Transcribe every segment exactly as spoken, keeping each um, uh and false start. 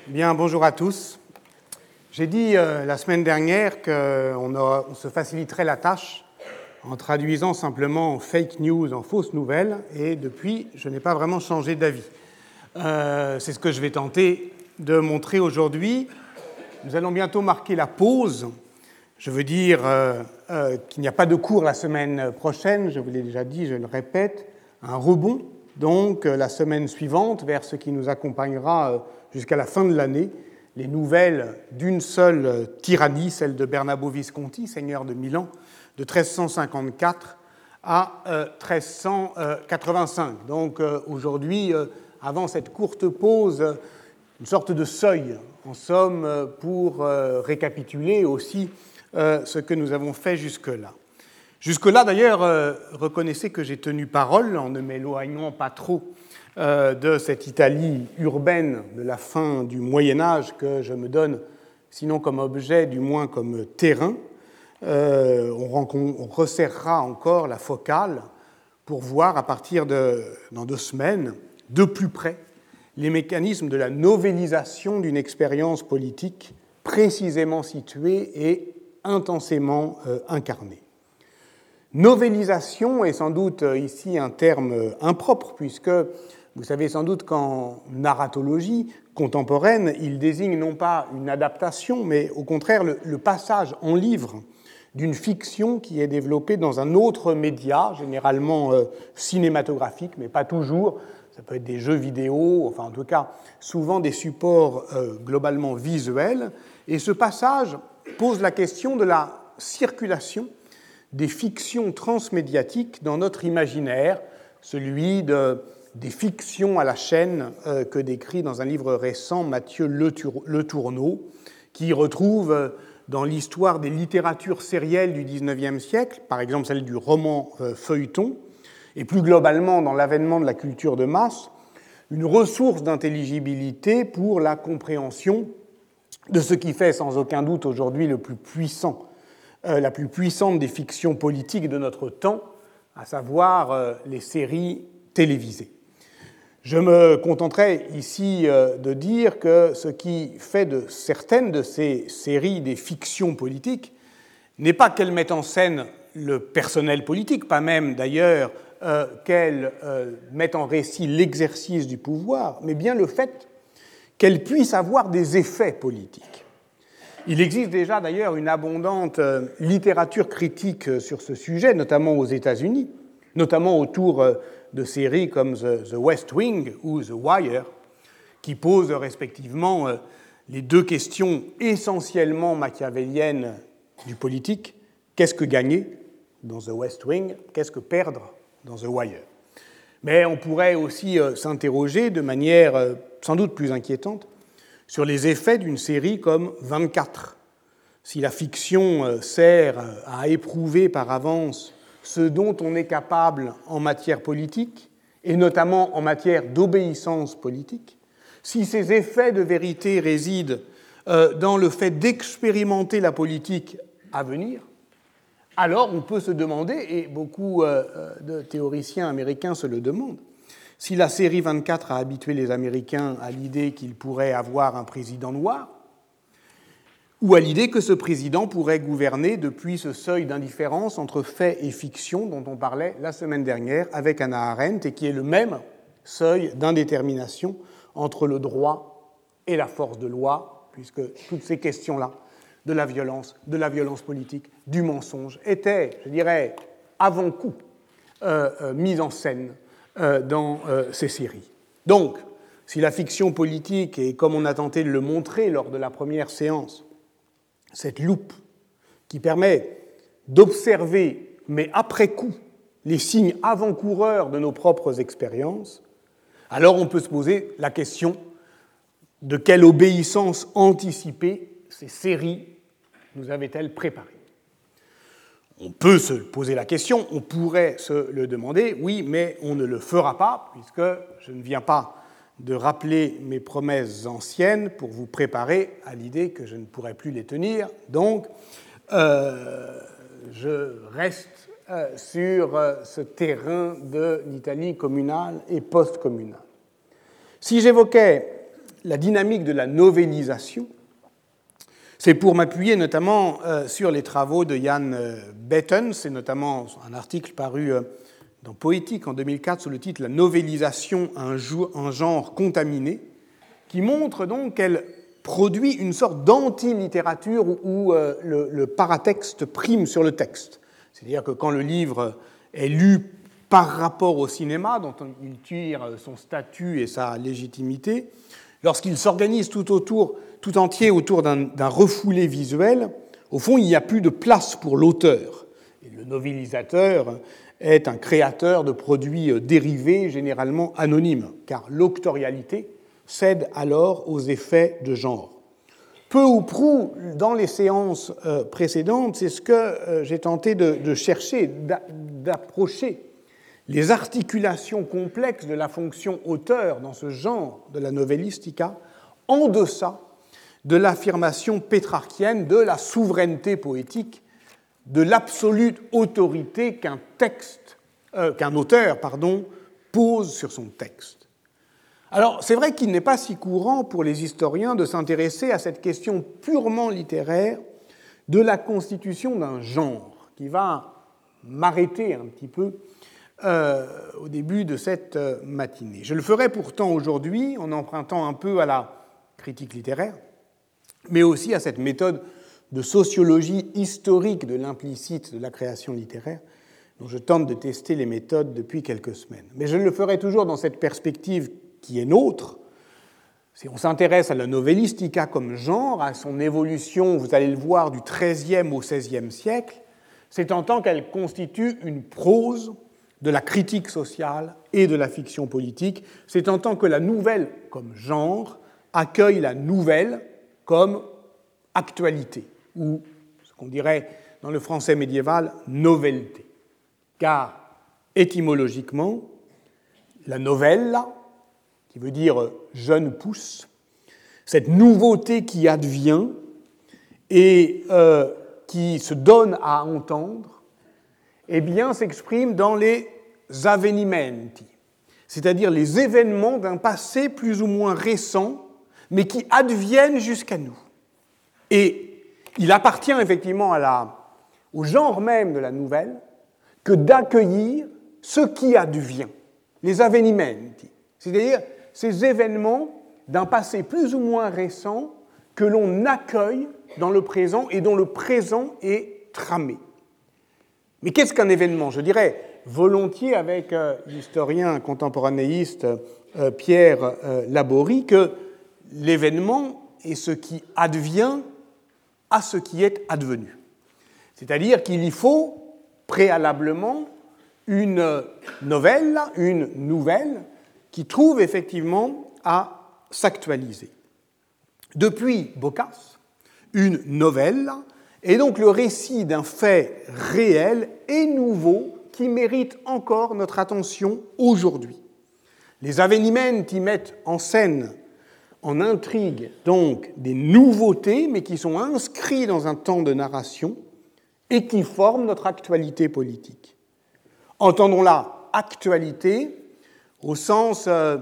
Bien, bonjour à tous. J'ai dit euh, la semaine dernière qu'on on se faciliterait la tâche en traduisant simplement fake news en fausses nouvelles, et depuis, je n'ai pas vraiment changé d'avis. Euh, c'est ce que je vais tenter de montrer aujourd'hui. Nous allons bientôt marquer la pause. Je veux dire euh, euh, qu'il n'y a pas de cours la semaine prochaine, je vous l'ai déjà dit, je le répète, un rebond, donc la semaine suivante, vers ce qui nous accompagnera euh, jusqu'à la fin de l'année, les nouvelles d'une seule tyrannie, celle de Bernabo Visconti, seigneur de Milan, de treize cent cinquante-quatre à euh, treize cent quatre-vingt-cinq. Donc euh, aujourd'hui, euh, avant cette courte pause, euh, une sorte de seuil, en somme, euh, pour euh, récapituler aussi euh, ce que nous avons fait jusque-là. Jusque-là, d'ailleurs, euh, reconnaissez que j'ai tenu parole en ne m'éloignant pas trop euh, de cette Italie urbaine de la fin du Moyen-Âge que je me donne, sinon comme objet, du moins comme terrain. Euh, on, on resserrera encore la focale pour voir, à partir de, dans deux semaines, de plus près, les mécanismes de la novélisation d'une expérience politique précisément située et intensément euh, incarnée. Novélisation est sans doute ici un terme impropre, puisque vous savez sans doute qu'en narratologie contemporaine, il désigne non pas une adaptation, mais au contraire le, le passage en livre d'une fiction qui est développée dans un autre média, généralement euh, cinématographique, mais pas toujours. Ça peut être des jeux vidéo, enfin en tout cas souvent des supports euh, globalement visuels. Et ce passage pose la question de la circulation des fictions transmédiatiques dans notre imaginaire, celui de, des fictions à la chaîne euh, que décrit dans un livre récent Mathieu Le, Tour, Le Tourneau, qui retrouve euh, dans l'histoire des littératures sérielles du dix-neuvième siècle, par exemple celle du roman euh, feuilleton, et plus globalement dans l'avènement de la culture de masse, une ressource d'intelligibilité pour la compréhension de ce qui fait sans aucun doute aujourd'hui le plus puissant Euh, la plus puissante des fictions politiques de notre temps, à savoir euh, les séries télévisées. Je me contenterai ici euh, de dire que ce qui fait de certaines de ces séries des fictions politiques n'est pas qu'elles mettent en scène le personnel politique, pas même d'ailleurs euh, qu'elles euh, mettent en récit l'exercice du pouvoir, mais bien le fait qu'elles puissent avoir des effets politiques. Il existe déjà d'ailleurs une abondante littérature critique sur ce sujet, notamment aux États-Unis, notamment autour de séries comme The West Wing ou The Wire, qui posent respectivement les deux questions essentiellement machiavéliennes du politique. Qu'est-ce que gagner dans The West Wing? Qu'est-ce que perdre dans The Wire? Mais on pourrait aussi s'interroger de manière sans doute plus inquiétante sur les effets d'une série comme vingt-quatre. Si la fiction sert à éprouver par avance ce dont on est capable en matière politique, et notamment en matière d'obéissance politique, si ces effets de vérité résident dans le fait d'expérimenter la politique à venir, alors on peut se demander, et beaucoup de théoriciens américains se le demandent, si la série vingt-quatre a habitué les Américains à l'idée qu'ils pourraient avoir un président noir, ou à l'idée que ce président pourrait gouverner depuis ce seuil d'indifférence entre fait et fiction dont on parlait la semaine dernière avec Hannah Arendt, et qui est le même seuil d'indétermination entre le droit et la force de loi, puisque toutes ces questions-là, de la violence, de la violence politique, du mensonge, étaient, je dirais, avant-coup euh, euh, mises en scène dans euh, ces séries. Donc, si la fiction politique est, comme on a tenté de le montrer lors de la première séance, cette loupe qui permet d'observer, mais après coup, les signes avant-coureurs de nos propres expériences, alors on peut se poser la question de quelle obéissance anticipée ces séries nous avaient-elles préparées. On peut se poser la question, on pourrait se le demander, oui, mais on ne le fera pas, puisque je ne viens pas de rappeler mes promesses anciennes pour vous préparer à l'idée que je ne pourrai plus les tenir. Donc, euh, je reste euh, sur euh, ce terrain de l'Italie communale et post-communale. Si j'évoquais la dynamique de la novélisation, c'est pour m'appuyer notamment euh, sur les travaux de Jan Betten, c'est notamment un article paru euh, dans Poétique en deux mille quatre sous le titre « La novélisation, un, jou- un genre contaminé », qui montre donc qu'elle produit une sorte d'anti-littérature où, où euh, le, le paratexte prime sur le texte. C'est-à-dire que quand le livre est lu par rapport au cinéma, dont il tire son statut et sa légitimité, lorsqu'il s'organise tout, autour, tout entier autour d'un, d'un refoulé visuel, au fond, il n'y a plus de place pour l'auteur. Et le novelisateur est un créateur de produits dérivés, généralement anonymes, car l'auctorialité cède alors aux effets de genre. Peu ou prou, dans les séances précédentes, c'est ce que j'ai tenté de, de chercher, d'approcher les articulations complexes de la fonction auteur dans ce genre de la novellistica, en deçà de l'affirmation pétrarchienne de la souveraineté poétique, de l'absolue autorité qu'un texte, euh, qu'un auteur, pardon, pose sur son texte. Alors, c'est vrai qu'il n'est pas si courant pour les historiens de s'intéresser à cette question purement littéraire de la constitution d'un genre, qui va m'arrêter un petit peu euh, au début de cette matinée. Je le ferai pourtant aujourd'hui en empruntant un peu à la critique littéraire, mais aussi à cette méthode de sociologie historique de l'implicite de la création littéraire, dont je tente de tester les méthodes depuis quelques semaines. Mais je le ferai toujours dans cette perspective qui est nôtre. Si on s'intéresse à la novellistica comme genre, à son évolution, vous allez le voir, du treizième au seizième siècle, c'est en tant qu'elle constitue une prose de la critique sociale et de la fiction politique, c'est en tant que la nouvelle comme genre accueille la nouvelle comme actualité, ou ce qu'on dirait dans le français médiéval, novelté. Car étymologiquement, la novella, qui veut dire jeune pousse, cette nouveauté qui advient et euh, qui se donne à entendre, eh bien, s'exprime dans les avvenimenti, c'est-à-dire les événements d'un passé plus ou moins récent, mais qui adviennent jusqu'à nous. Et il appartient effectivement à la, au genre même de la nouvelle que d'accueillir ce qui advient, les avvenimenti, c'est-à-dire ces événements d'un passé plus ou moins récent que l'on accueille dans le présent et dont le présent est tramé. Mais qu'est-ce qu'un événement ? Je dirais volontiers avec euh, l'historien contemporanéiste euh, Pierre euh, Laborie que l'événement est ce qui advient à ce qui est advenu. C'est-à-dire qu'il y faut préalablement une novelle, une nouvelle, qui trouve effectivement à s'actualiser. Depuis Boccace, une novelle est donc le récit d'un fait réel et nouveau qui mérite encore notre attention aujourd'hui. Les avvenimenti mettent en scène, en intrigue, donc des nouveautés, mais qui sont inscrits dans un temps de narration et qui forment notre actualité politique. Entendons-la actualité au sens euh,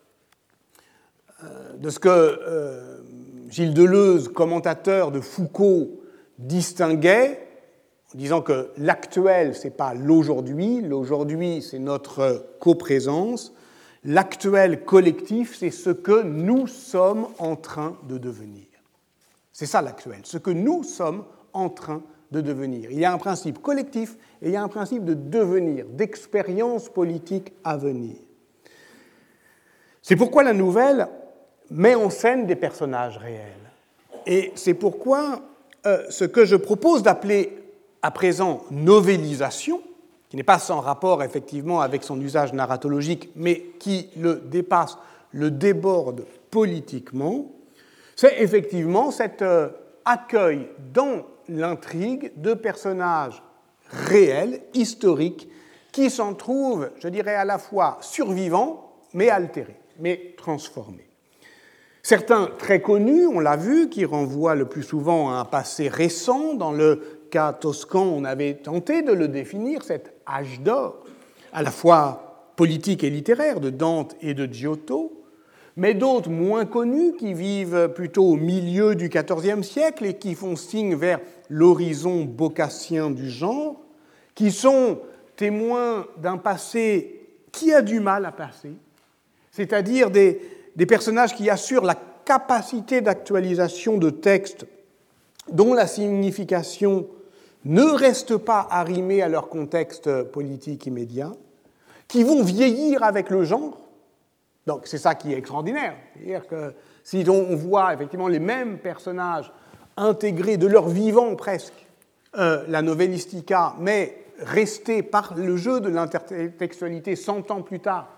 de ce que euh, Gilles Deleuze, commentateur de Foucault, distinguait en disant que l'actuel, ce n'est pas l'aujourd'hui, l'aujourd'hui, c'est notre coprésence, l'actuel collectif, c'est ce que nous sommes en train de devenir. C'est ça l'actuel, ce que nous sommes en train de devenir. Il y a un principe collectif et il y a un principe de devenir, d'expérience politique à venir. C'est pourquoi la nouvelle met en scène des personnages réels. Et c'est pourquoi euh, ce que je propose d'appeler à présent novélisation, qui n'est pas sans rapport effectivement avec son usage narratologique, mais qui le dépasse, le déborde politiquement, c'est effectivement cet euh, accueil dans l'intrigue de personnages réels, historiques, qui s'en trouvent, je dirais, à la fois survivants, mais altérés, mais transformés. Certains très connus, on l'a vu, qui renvoient le plus souvent à un passé récent. Dans le cas toscan, on avait tenté de le définir, cet âge d'or, à la fois politique et littéraire, de Dante et de Giotto. mais d'autres moins connus qui vivent plutôt au milieu du quatorzième siècle et qui font signe vers l'horizon bocassien du genre, qui sont témoins d'un passé qui a du mal à passer, c'est-à-dire des, des personnages qui assurent la capacité d'actualisation de textes dont la signification ne reste pas arrimée à leur contexte politique immédiat, qui vont vieillir avec le genre. Donc c'est ça qui est extraordinaire. C'est-à-dire que si on voit effectivement les mêmes personnages intégrer de leur vivant presque euh, la novellistica, mais rester par le jeu de l'intertextualité cent ans plus tard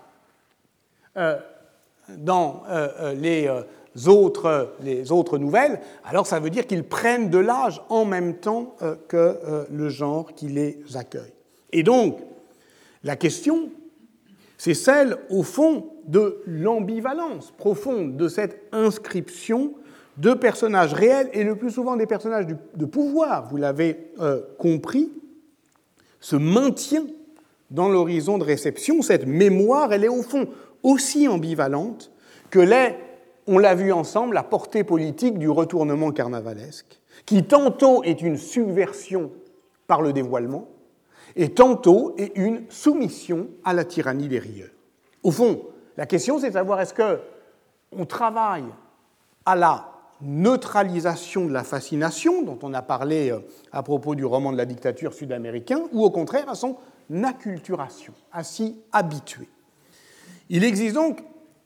euh, dans euh, les, euh, autres, les autres nouvelles, alors ça veut dire qu'ils prennent de l'âge en même temps euh, que euh, le genre qui les accueille. Et donc, la question, c'est celle, au fond, de l'ambivalence profonde de cette inscription de personnages réels, et le plus souvent des personnages de pouvoir, vous l'avez euh, compris, ce maintien dans l'horizon de réception, cette mémoire, elle est au fond aussi ambivalente que l'est, on l'a vu ensemble, la portée politique du retournement carnavalesque, qui tantôt est une subversion par le dévoilement, et tantôt est une soumission à la tyrannie des rieurs. Au fond, la question, c'est de savoir est-ce qu'on travaille à la neutralisation de la fascination, dont on a parlé à propos du roman de la dictature sud-américain, ou au contraire à son acculturation, à s'y habituer. Il existe donc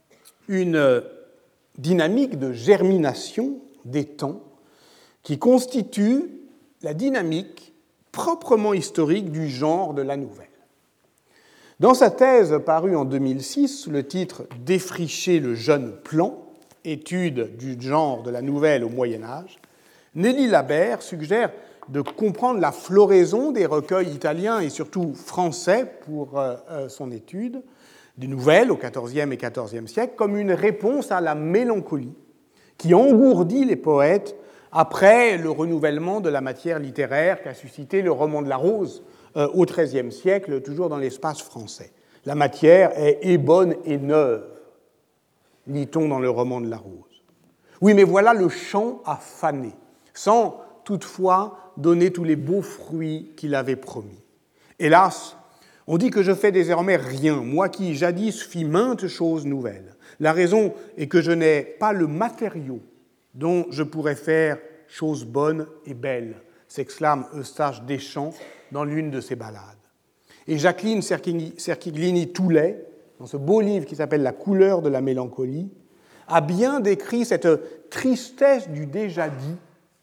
une dynamique de germination des temps qui constitue la dynamique proprement historique du genre de la nouvelle. Dans sa thèse parue en deux mille six sous le titre « Défricher le jeune plan », étude du genre de la nouvelle au Moyen-Âge, Nelly Labère suggère de comprendre la floraison des recueils italiens et surtout français pour euh, son étude, des nouvelles au quatorzième et quatorzième siècle, comme une réponse à la mélancolie qui engourdit les poètes après le renouvellement de la matière littéraire qu'a suscité le roman de la Rose euh, au treizième siècle, toujours dans l'espace français. La matière est ébonne et neuve, lit-on dans le roman de la Rose. Oui, mais voilà le champ a fané, sans toutefois donner tous les beaux fruits qu'il avait promis. Hélas, on dit que je fais désormais rien, moi qui jadis fis maintes choses nouvelles. La raison est que je n'ai pas le matériau dont je pourrais faire choses bonnes et belles, s'exclame Eustache Deschamps dans l'une de ses ballades. Et Jacqueline Cerchiglini-Toulet, dans ce beau livre qui s'appelle « La couleur de la mélancolie », a bien décrit cette tristesse du déjà dit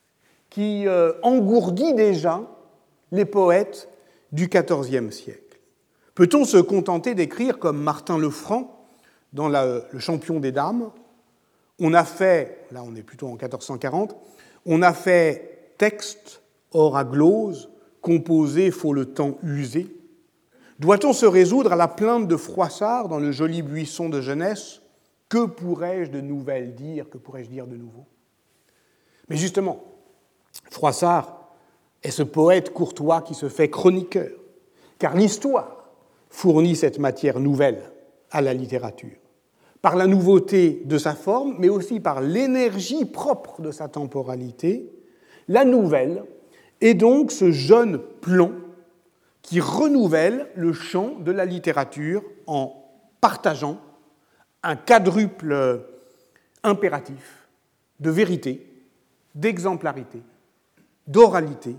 qui euh, engourdit déjà les poètes du quatorzième siècle. Peut-on se contenter d'écrire comme Martin Lefranc dans la, Le champion des dames ? On a fait, là on est plutôt en quatorze cent quarante, on a fait texte, or à glose, composé, faut le temps user. Doit-on se résoudre à la plainte de Froissart dans le joli buisson de jeunesse ? Que pourrais-je de nouvelles dire ? Que pourrais-je dire de nouveau ? Mais justement, Froissart est ce poète courtois qui se fait chroniqueur, car l'histoire fournit cette matière nouvelle à la littérature, par la nouveauté de sa forme, mais aussi par l'énergie propre de sa temporalité. La nouvelle est donc ce jeune plan qui renouvelle le champ de la littérature en partageant un quadruple impératif de vérité, d'exemplarité, d'oralité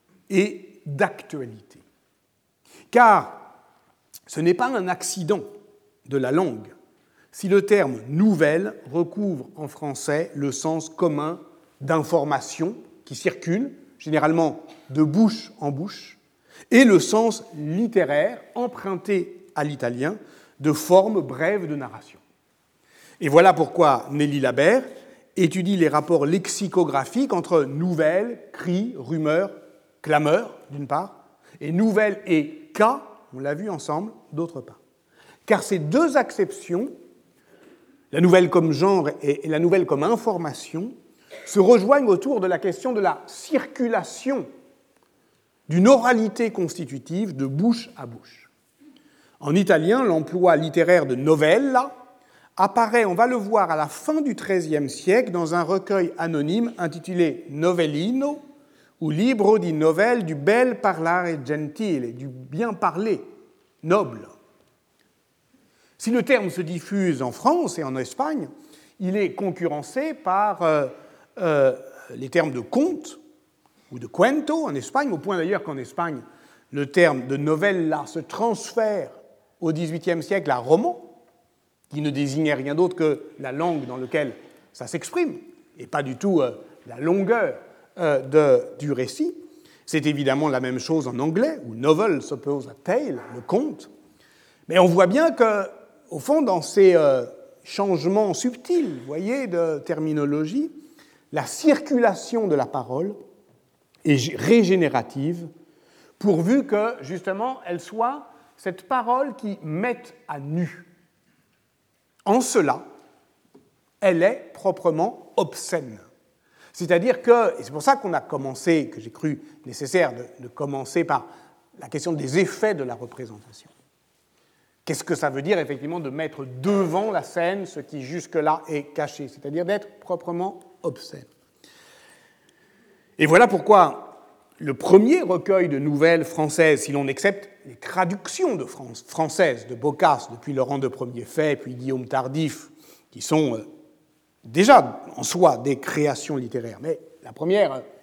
et d'actualité. Car ce n'est pas un accident de la langue si le terme « nouvelle » recouvre en français le sens commun d'information qui circule, généralement de bouche en bouche, et le sens littéraire, emprunté à l'italien, de forme brève de narration. Et voilà pourquoi Nelly Labère étudie les rapports lexicographiques entre nouvelle, cri, rumeur, clameur, d'une part, et nouvelle et cas, on l'a vu ensemble, d'autre part. Car ces deux acceptions, la nouvelle comme genre et la nouvelle comme information, se rejoignent autour de la question de la circulation d'une oralité constitutive de bouche à bouche. En italien, l'emploi littéraire de novella apparaît, on va le voir, à la fin du treizième siècle dans un recueil anonyme intitulé Novellino, ou Libro di novelle du bel parlare gentile, du bien parler noble. Si le terme se diffuse en France et en Espagne, il est concurrencé par euh, euh, les termes de conte ou de cuento en Espagne, au point d'ailleurs qu'en Espagne, le terme de novella se transfère au dix-huitième siècle à roman, qui ne désignait rien d'autre que la langue dans laquelle ça s'exprime, et pas du tout euh, la longueur euh, de, du récit. C'est évidemment la même chose en anglais, où novel s'oppose à tale, le conte. Mais on voit bien qu'au fond, dans ces euh, changements subtils, vous voyez, de terminologie, la circulation de la parole est régénérative, pourvu que, justement, elle soit cette parole qui mette à nu. En cela, elle est proprement obscène. C'est-à-dire que, et c'est pour ça qu'on a commencé, que j'ai cru nécessaire de, de commencer par la question des effets de la représentation. Qu'est-ce que ça veut dire, effectivement, de mettre devant la scène ce qui jusque-là est caché, c'est-à-dire d'être proprement obscène. Et voilà pourquoi le premier recueil de nouvelles françaises, si l'on accepte les traductions de France, françaises de Boccace depuis Laurent de Premier-Fait, puis Guillaume Tardif, qui sont euh, déjà en soi des créations littéraires. Mais la première, euh,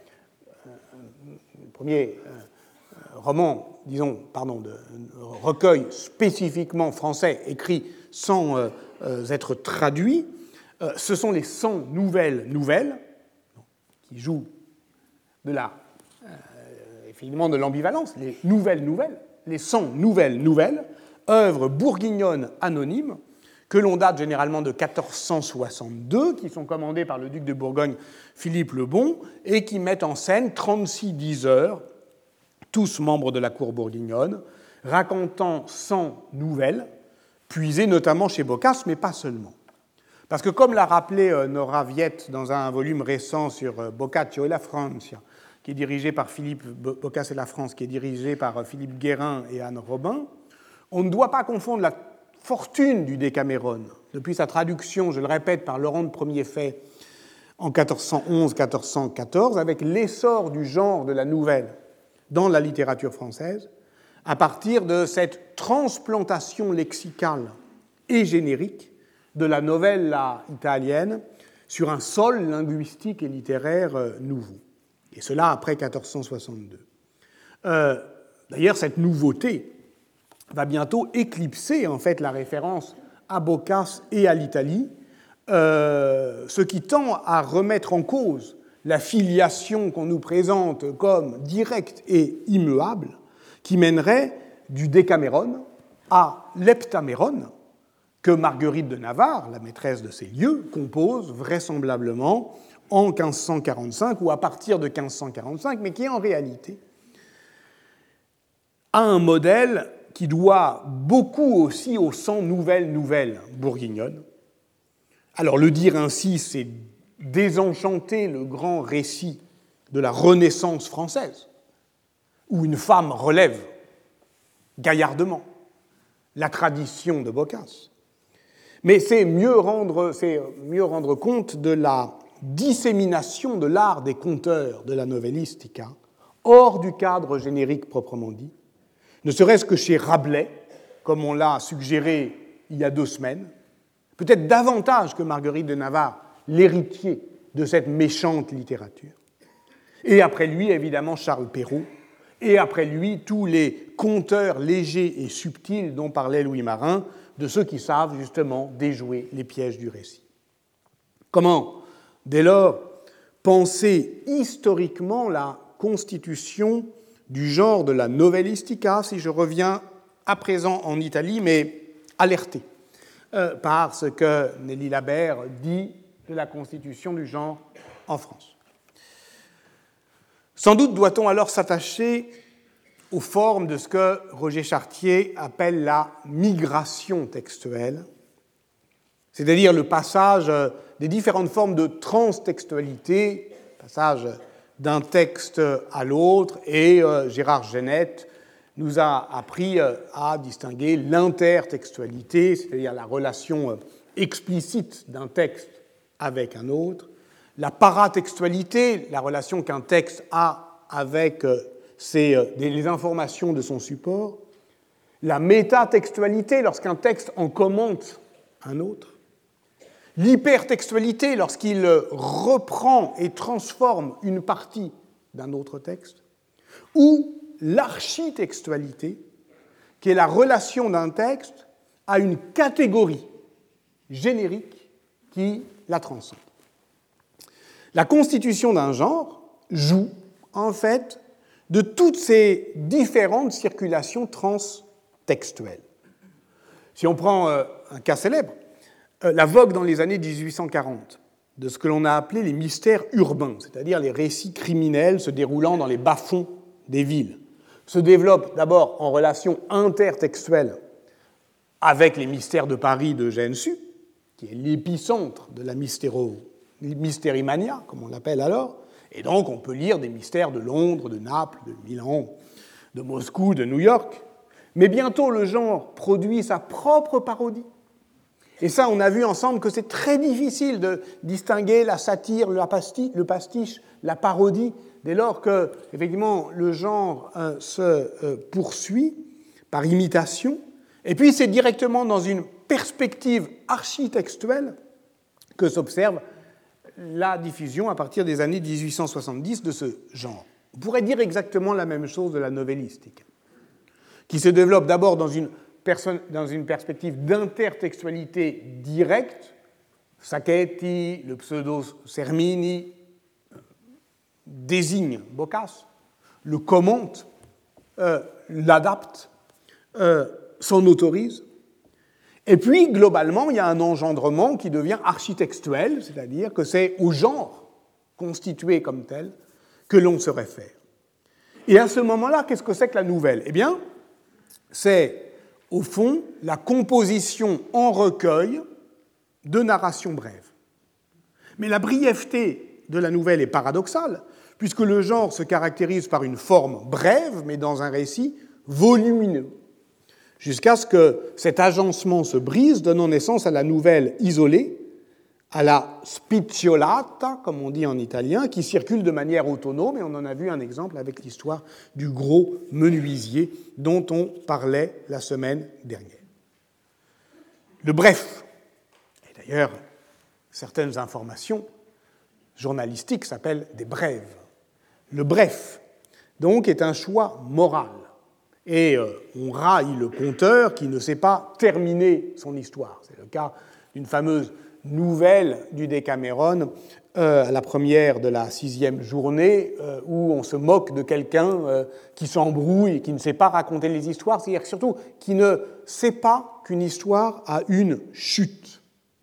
le premier euh, roman, disons, pardon, de recueil spécifiquement français écrit sans euh, euh, être traduit, euh, ce sont les cent nouvelles nouvelles qui jouent de la, euh, finalement de l'ambivalence, les nouvelles nouvelles, les cent nouvelles nouvelles, œuvres bourguignonnes anonymes, que l'on date généralement de quatorze cent soixante-deux, qui sont commandées par le duc de Bourgogne Philippe le Bon, et qui mettent en scène trente-six diseurs, tous membres de la cour bourguignonne, racontant cent nouvelles, puisées notamment chez Boccace, mais pas seulement. Parce que, comme l'a rappelé Nora Viette dans un volume récent sur Boccaccio et la Francia, qui est dirigé par Philippe Boccace et la France, qui est dirigé par Philippe Guérin et Anne Robin, on ne doit pas confondre la fortune du Décaméron, depuis sa traduction, je le répète, par Laurent de Premier-Fait en quatorze cent onze quatorze cent quatorze, avec l'essor du genre de la nouvelle dans la littérature française, à partir de cette transplantation lexicale et générique de la novella italienne sur un sol linguistique et littéraire nouveau. Et cela après quatorze cent soixante-deux. Euh, d'ailleurs, cette nouveauté va bientôt éclipser en fait la référence à Boccace et à l'Italie, euh, ce qui tend à remettre en cause la filiation qu'on nous présente comme directe et immuable, qui mènerait du Décaméron à l'Heptaméron, que Marguerite de Navarre, la maîtresse de ces lieux, compose vraisemblablement en quinze cent quarante-cinq ou à partir de quinze cent quarante-cinq, mais qui est en réalité a un modèle qui doit beaucoup aussi aux cent nouvelles nouvelles bourguignonnes. Alors le dire ainsi, c'est désenchanter le grand récit de la Renaissance française, où une femme relève gaillardement la tradition de Boccace. Mais c'est mieux rendre, c'est mieux rendre compte de la dissémination de l'art des conteurs de la novellistica hors du cadre générique proprement dit, ne serait-ce que chez Rabelais, comme on l'a suggéré il y a deux semaines, peut-être davantage que Marguerite de Navarre, l'héritier de cette méchante littérature. Et après lui, évidemment, Charles Perrault, et après lui, tous les conteurs légers et subtils dont parlait Louis Marin, de ceux qui savent justement déjouer les pièges du récit. Comment, dès lors, penser historiquement la constitution du genre de la novellistica, si je reviens à présent en Italie, mais alerté euh, par ce que Nelly Labert dit de la constitution du genre en France. Sans doute doit-on alors s'attacher aux formes de ce que Roger Chartier appelle la migration textuelle, c'est-à-dire le passage des différentes formes de transtextualité, passage d'un texte à l'autre, et euh, Gérard Genette nous a appris euh, à distinguer l'intertextualité, c'est-à-dire la relation euh, explicite d'un texte avec un autre, la paratextualité, la relation qu'un texte a avec euh, ses, euh, les informations de son support, la métatextualité, lorsqu'un texte en commente un autre, l'hypertextualité, lorsqu'il reprend et transforme une partie d'un autre texte, ou l'architextualité, qui est la relation d'un texte à une catégorie générique qui la transcende. La constitution d'un genre joue, en fait, de toutes ces différentes circulations transtextuelles. Si on prend euh, un cas célèbre, euh, la vogue dans les années dix-huit cent quarante de ce que l'on a appelé les mystères urbains, c'est-à-dire les récits criminels se déroulant dans les bas-fonds des villes, se développe d'abord en relation intertextuelle avec les mystères de Paris d'Eugène Sue, qui est l'épicentre de la mystéro, mystérimania, comme on l'appelle alors, et donc on peut lire des mystères de Londres, de Naples, de Milan, de Moscou, de New York, mais bientôt le genre produit sa propre parodie. Et ça, on a vu ensemble que c'est très difficile de distinguer la satire, le pastiche, le pastiche la parodie, dès lors que, effectivement, le genre euh, se euh, poursuit par imitation. Et puis, c'est directement dans une perspective architextuelle que s'observe la diffusion, à partir des années dix-huit cent soixante-dix, de ce genre. On pourrait dire exactement la même chose de la novellistique, qui se développe d'abord dans une dans une perspective d'intertextualité directe, Sacchetti, le pseudo Sermini, désigne Boccace, le commente, euh, l'adapte, euh, s'en autorise. Et puis, globalement, il y a un engendrement qui devient architextuel, c'est-à-dire que c'est au genre constitué comme tel que l'on se réfère. Et à ce moment-là, qu'est-ce que c'est que la nouvelle ? Eh bien, c'est au fond, la composition en recueil de narrations brèves. Mais la brièveté de la nouvelle est paradoxale, puisque le genre se caractérise par une forme brève, mais dans un récit volumineux, jusqu'à ce que cet agencement se brise, donnant naissance à la nouvelle isolée, à la spicciolata, comme on dit en italien, qui circule de manière autonome, et on en a vu un exemple avec l'histoire du gros menuisier dont on parlait la semaine dernière. Le bref, et d'ailleurs, certaines informations journalistiques s'appellent des brèves. Le bref, donc, est un choix moral, et euh, on raille le conteur qui ne sait pas terminer son histoire. C'est le cas d'une fameuse nouvelle du Décameron euh, à la première de la sixième journée euh, où on se moque de quelqu'un euh, qui s'embrouille et qui ne sait pas raconter les histoires, c'est-à-dire surtout qui ne sait pas qu'une histoire a une chute.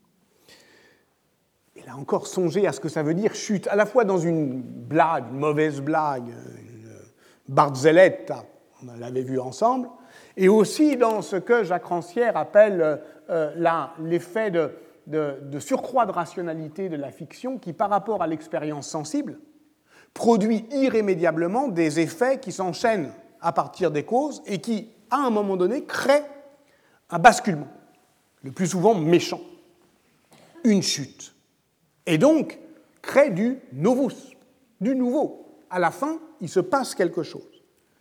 Et là encore, songez à ce que ça veut dire chute, à la fois dans une blague, une mauvaise blague, une barzelletta, on l'avait vu ensemble, et aussi dans ce que Jacques Rancière appelle euh, là, l'effet de De, de surcroît de rationalité de la fiction qui, par rapport à l'expérience sensible, produit irrémédiablement des effets qui s'enchaînent à partir des causes et qui, à un moment donné, créent un basculement, le plus souvent méchant, une chute, et donc créent du novus, du nouveau. À la fin, il se passe quelque chose.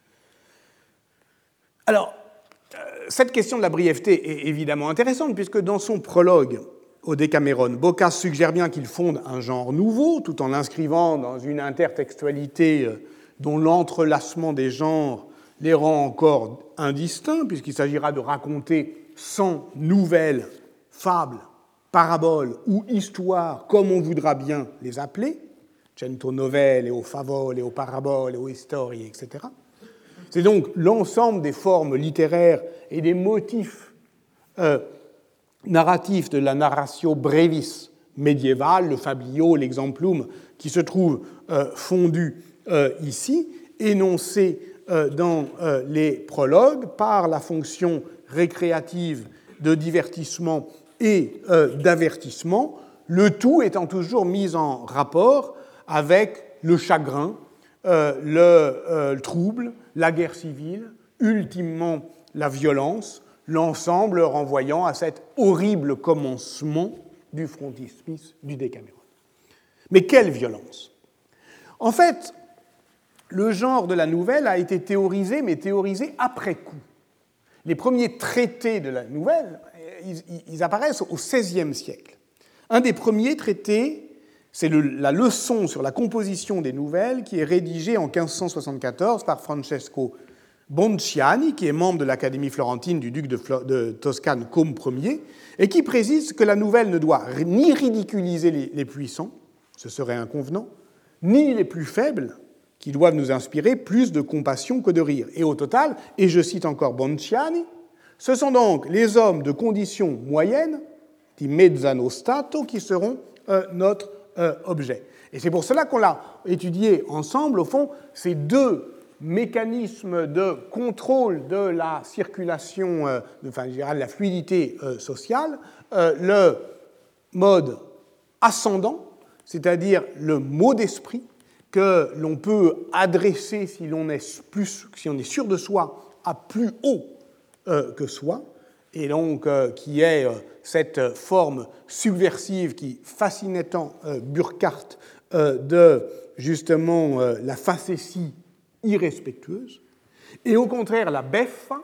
Alors, cette question de la brièveté est évidemment intéressante, puisque dans son prologue au Décameron, Boccace suggère bien qu'il fonde un genre nouveau, tout en l'inscrivant dans une intertextualité dont l'entrelacement des genres les rend encore indistincts, puisqu'il s'agira de raconter cent nouvelles fables, paraboles ou histoires, comme on voudra bien les appeler, cento novelle, o favole, o parabole, o storie, et cetera. C'est donc l'ensemble des formes littéraires et des motifs euh, narratif de la narratio brevis médiévale, le fabliau, l'exemplum, qui se trouve euh, fondu euh, ici, énoncé euh, dans euh, les prologues par la fonction récréative de divertissement et euh, d'avertissement, le tout étant toujours mis en rapport avec le chagrin, euh, le, euh, le trouble, la guerre civile, ultimement la violence, l'ensemble renvoyant à cet horrible commencement du frontispice du Décaméron. Mais quelle violence! En fait, le genre de la nouvelle a été théorisé, mais théorisé après coup. Les premiers traités de la nouvelle, ils, ils apparaissent au seizième siècle. Un des premiers traités, c'est le, la leçon sur la composition des nouvelles qui est rédigée en quinze cent soixante-quatorze par Francesco Bonciani, qui est membre de l'Académie florentine du duc de, Flo- de Toscane Côme Ier, et qui précise que la nouvelle ne doit ni ridiculiser les, les puissants, ce serait inconvenant, ni les plus faibles, qui doivent nous inspirer plus de compassion que de rire. Et au total, et je cite encore Bonciani, ce sont donc les hommes de condition moyenne, di mezzano stato, qui seront euh, notre euh, objet. Et c'est pour cela qu'on l'a étudié ensemble, au fond, ces deux mécanismes de contrôle de la circulation, euh, de, enfin, je dirais, de la fluidité euh, sociale, euh, le mode ascendant, c'est-à-dire le mot d'esprit, que l'on peut adresser, si l'on est, plus, si on est sûr de soi, à plus haut euh, que soi, et donc euh, qui est euh, cette forme subversive qui fascinait tant euh, Burckhardt euh, de, justement, euh, la facétie irrespectueuse, et au contraire la beffa,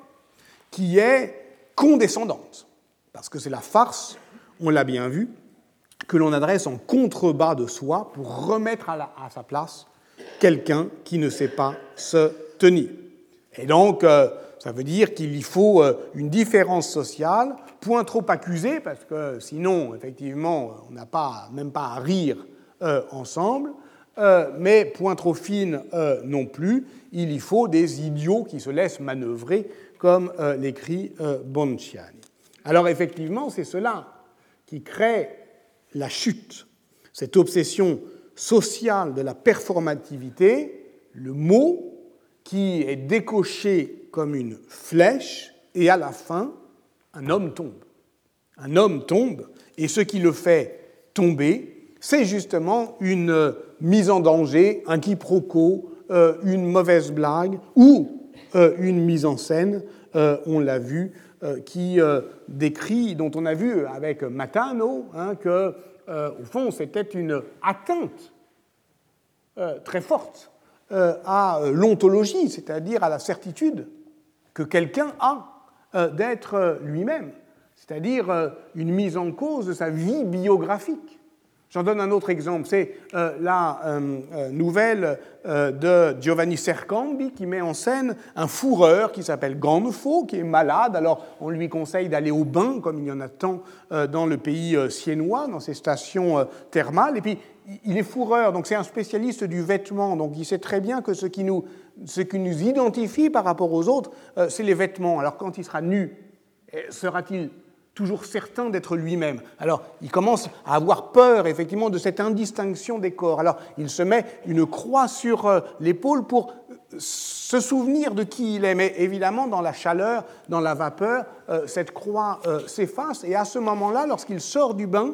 qui est condescendante, parce que c'est la farce, on l'a bien vu, que l'on adresse en contrebas de soi pour remettre à, la, à sa place quelqu'un qui ne sait pas se tenir. Et donc, euh, ça veut dire qu'il y faut euh, une différence sociale, point trop accusée, parce que sinon, effectivement, on n'a pas, même pas à rire euh, ensemble, euh, mais point trop fine euh, non plus, il y faut des idiots qui se laissent manœuvrer, comme euh, l'écrit euh, Bonciani. Alors, effectivement, c'est cela qui crée la chute, cette obsession sociale de la performativité, le mot qui est décoché comme une flèche, et à la fin, un homme tombe. Un homme tombe, et ce qui le fait tomber, c'est justement une mise en danger, un quiproquo, euh, une mauvaise blague, ou euh, une mise en scène, euh, on l'a vu, qui euh, décrit, dont on a vu avec Matano, hein, que, euh, au fond, c'était une atteinte euh, très forte euh, à l'ontologie, c'est-à-dire à la certitude que quelqu'un a euh, d'être lui-même, c'est-à-dire euh, une mise en cause de sa vie biographique. J'en donne un autre exemple, c'est euh, la euh, nouvelle euh, de Giovanni Sercambi qui met en scène un fourreur qui s'appelle Ganfo, qui est malade. Alors on lui conseille d'aller au bain, comme il y en a tant euh, dans le pays euh, siennois, dans ces stations euh, thermales. Et puis il est fourreur, donc c'est un spécialiste du vêtement, donc il sait très bien que ce qui nous, ce qui nous identifie par rapport aux autres, euh, c'est les vêtements. Alors quand il sera nu, sera-t-il toujours certain d'être lui-même? Alors, il commence à avoir peur, effectivement, de cette indistinction des corps. Alors, il se met une croix sur euh, l'épaule pour se souvenir de qui il est. Mais évidemment, dans la chaleur, dans la vapeur, euh, cette croix euh, s'efface. Et à ce moment-là, lorsqu'il sort du bain,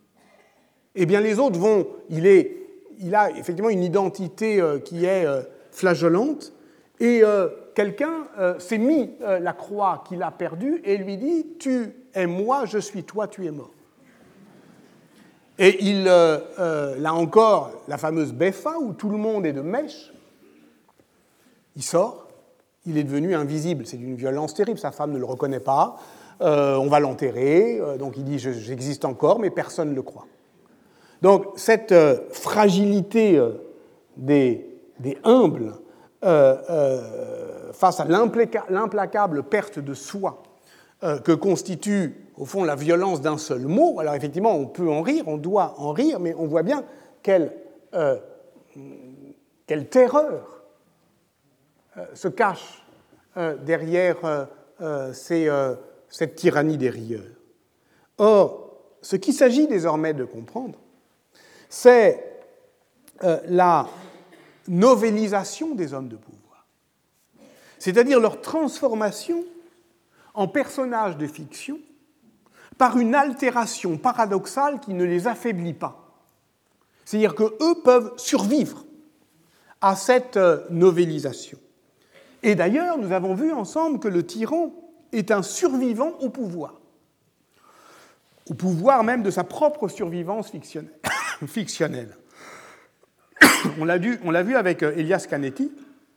eh bien, les autres vont... Il, est, il a effectivement une identité euh, qui est euh, flageolante. Et euh, quelqu'un euh, s'est mis euh, la croix qu'il a perdue et lui dit « Tu es moi, je suis toi, tu es mort ». Et il, euh, euh, là encore, la fameuse beffa, où tout le monde est de mèche, il sort, il est devenu invisible. C'est d'une violence terrible, sa femme ne le reconnaît pas, euh, on va l'enterrer, euh, donc il dit « J'existe encore », mais personne ne le croit. Donc cette euh, fragilité euh, des, des humbles, Euh, euh, face à l'implacable perte de soi euh, que constitue, au fond, la violence d'un seul mot. Alors, effectivement, on peut en rire, on doit en rire, mais on voit bien quelle, euh, quelle terreur euh, se cache euh, derrière euh, euh, ces, euh, cette tyrannie des rieurs. Or, ce qu'il s'agit désormais de comprendre, c'est euh, la novélisation des hommes de pouvoir, c'est-à-dire leur transformation en personnages de fiction par une altération paradoxale qui ne les affaiblit pas. C'est-à-dire qu'eux peuvent survivre à cette novélisation. Et d'ailleurs, nous avons vu ensemble que le tyran est un survivant au pouvoir, au pouvoir même de sa propre survivance fictionnelle. fictionnelle. On l'a vu, on l'a vu avec Elias Canetti,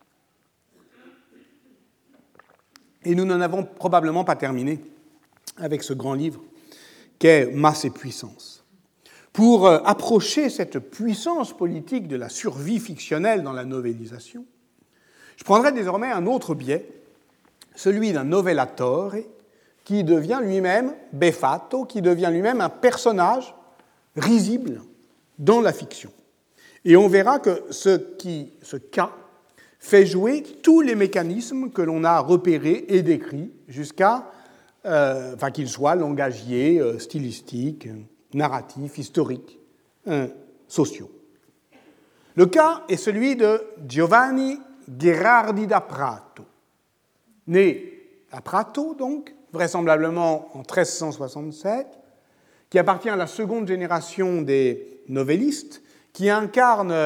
et nous n'en avons probablement pas terminé avec ce grand livre qu'est Masse et puissance. Pour approcher cette puissance politique de la survie fictionnelle dans la novélisation, je prendrai désormais un autre biais, celui d'un novellatore, qui devient lui-même befatto, qui devient lui-même un personnage risible dans la fiction. Et on verra que ce, qui, ce cas fait jouer tous les mécanismes que l'on a repérés et décrits jusqu'à, euh, enfin qu'ils soient langagiers, euh, stylistiques, narratifs, historiques, euh, sociaux. Le cas est celui de Giovanni Gherardi da Prato, né à Prato, donc, vraisemblablement en treize cent soixante-sept, qui appartient à la seconde génération des novellistes, qui incarne,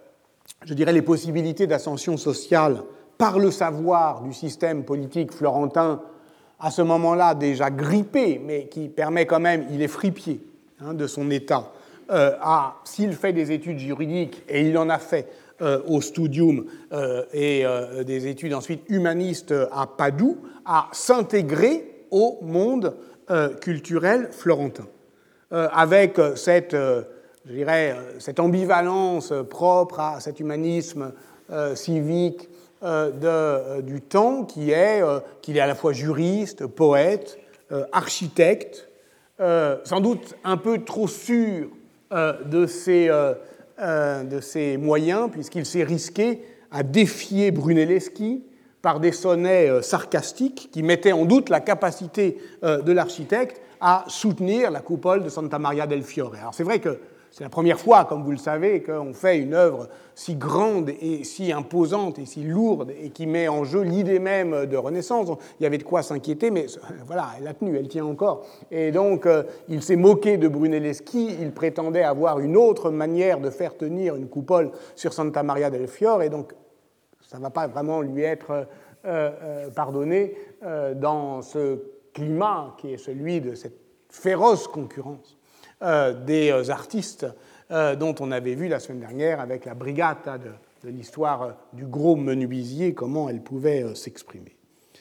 je dirais, les possibilités d'ascension sociale par le savoir du système politique florentin, à ce moment-là déjà grippé, mais qui permet quand même, il est fripier hein, de son état, euh, à, s'il fait des études juridiques, et il en a fait euh, au studium, euh, et euh, des études ensuite humanistes à Padoue, à s'intégrer au monde euh, culturel florentin, euh, avec cette... Euh, je dirais, cette ambivalence propre à cet humanisme euh, civique euh, de, euh, du temps qui est euh, qu'il est à la fois juriste, poète, euh, architecte, euh, sans doute un peu trop sûr euh, de, ses, euh, euh, de ses moyens, puisqu'il s'est risqué à défier Brunelleschi par des sonnets euh, sarcastiques qui mettaient en doute la capacité euh, de l'architecte à soutenir la coupole de Santa Maria del Fiore. Alors c'est vrai que c'est la première fois, comme vous le savez, qu'on fait une œuvre si grande et si imposante et si lourde et qui met en jeu l'idée même de Renaissance. Il y avait de quoi s'inquiéter, mais voilà, elle a tenu, elle tient encore. Et donc, euh, il s'est moqué de Brunelleschi, il prétendait avoir une autre manière de faire tenir une coupole sur Santa Maria del Fiore, et donc ça ne va pas vraiment lui être euh, euh, pardonné euh, dans ce climat qui est celui de cette féroce concurrence Euh, des euh, artistes euh, dont on avait vu la semaine dernière avec la brigata de, de l'histoire euh, du gros menuisier, comment elle pouvait euh, s'exprimer.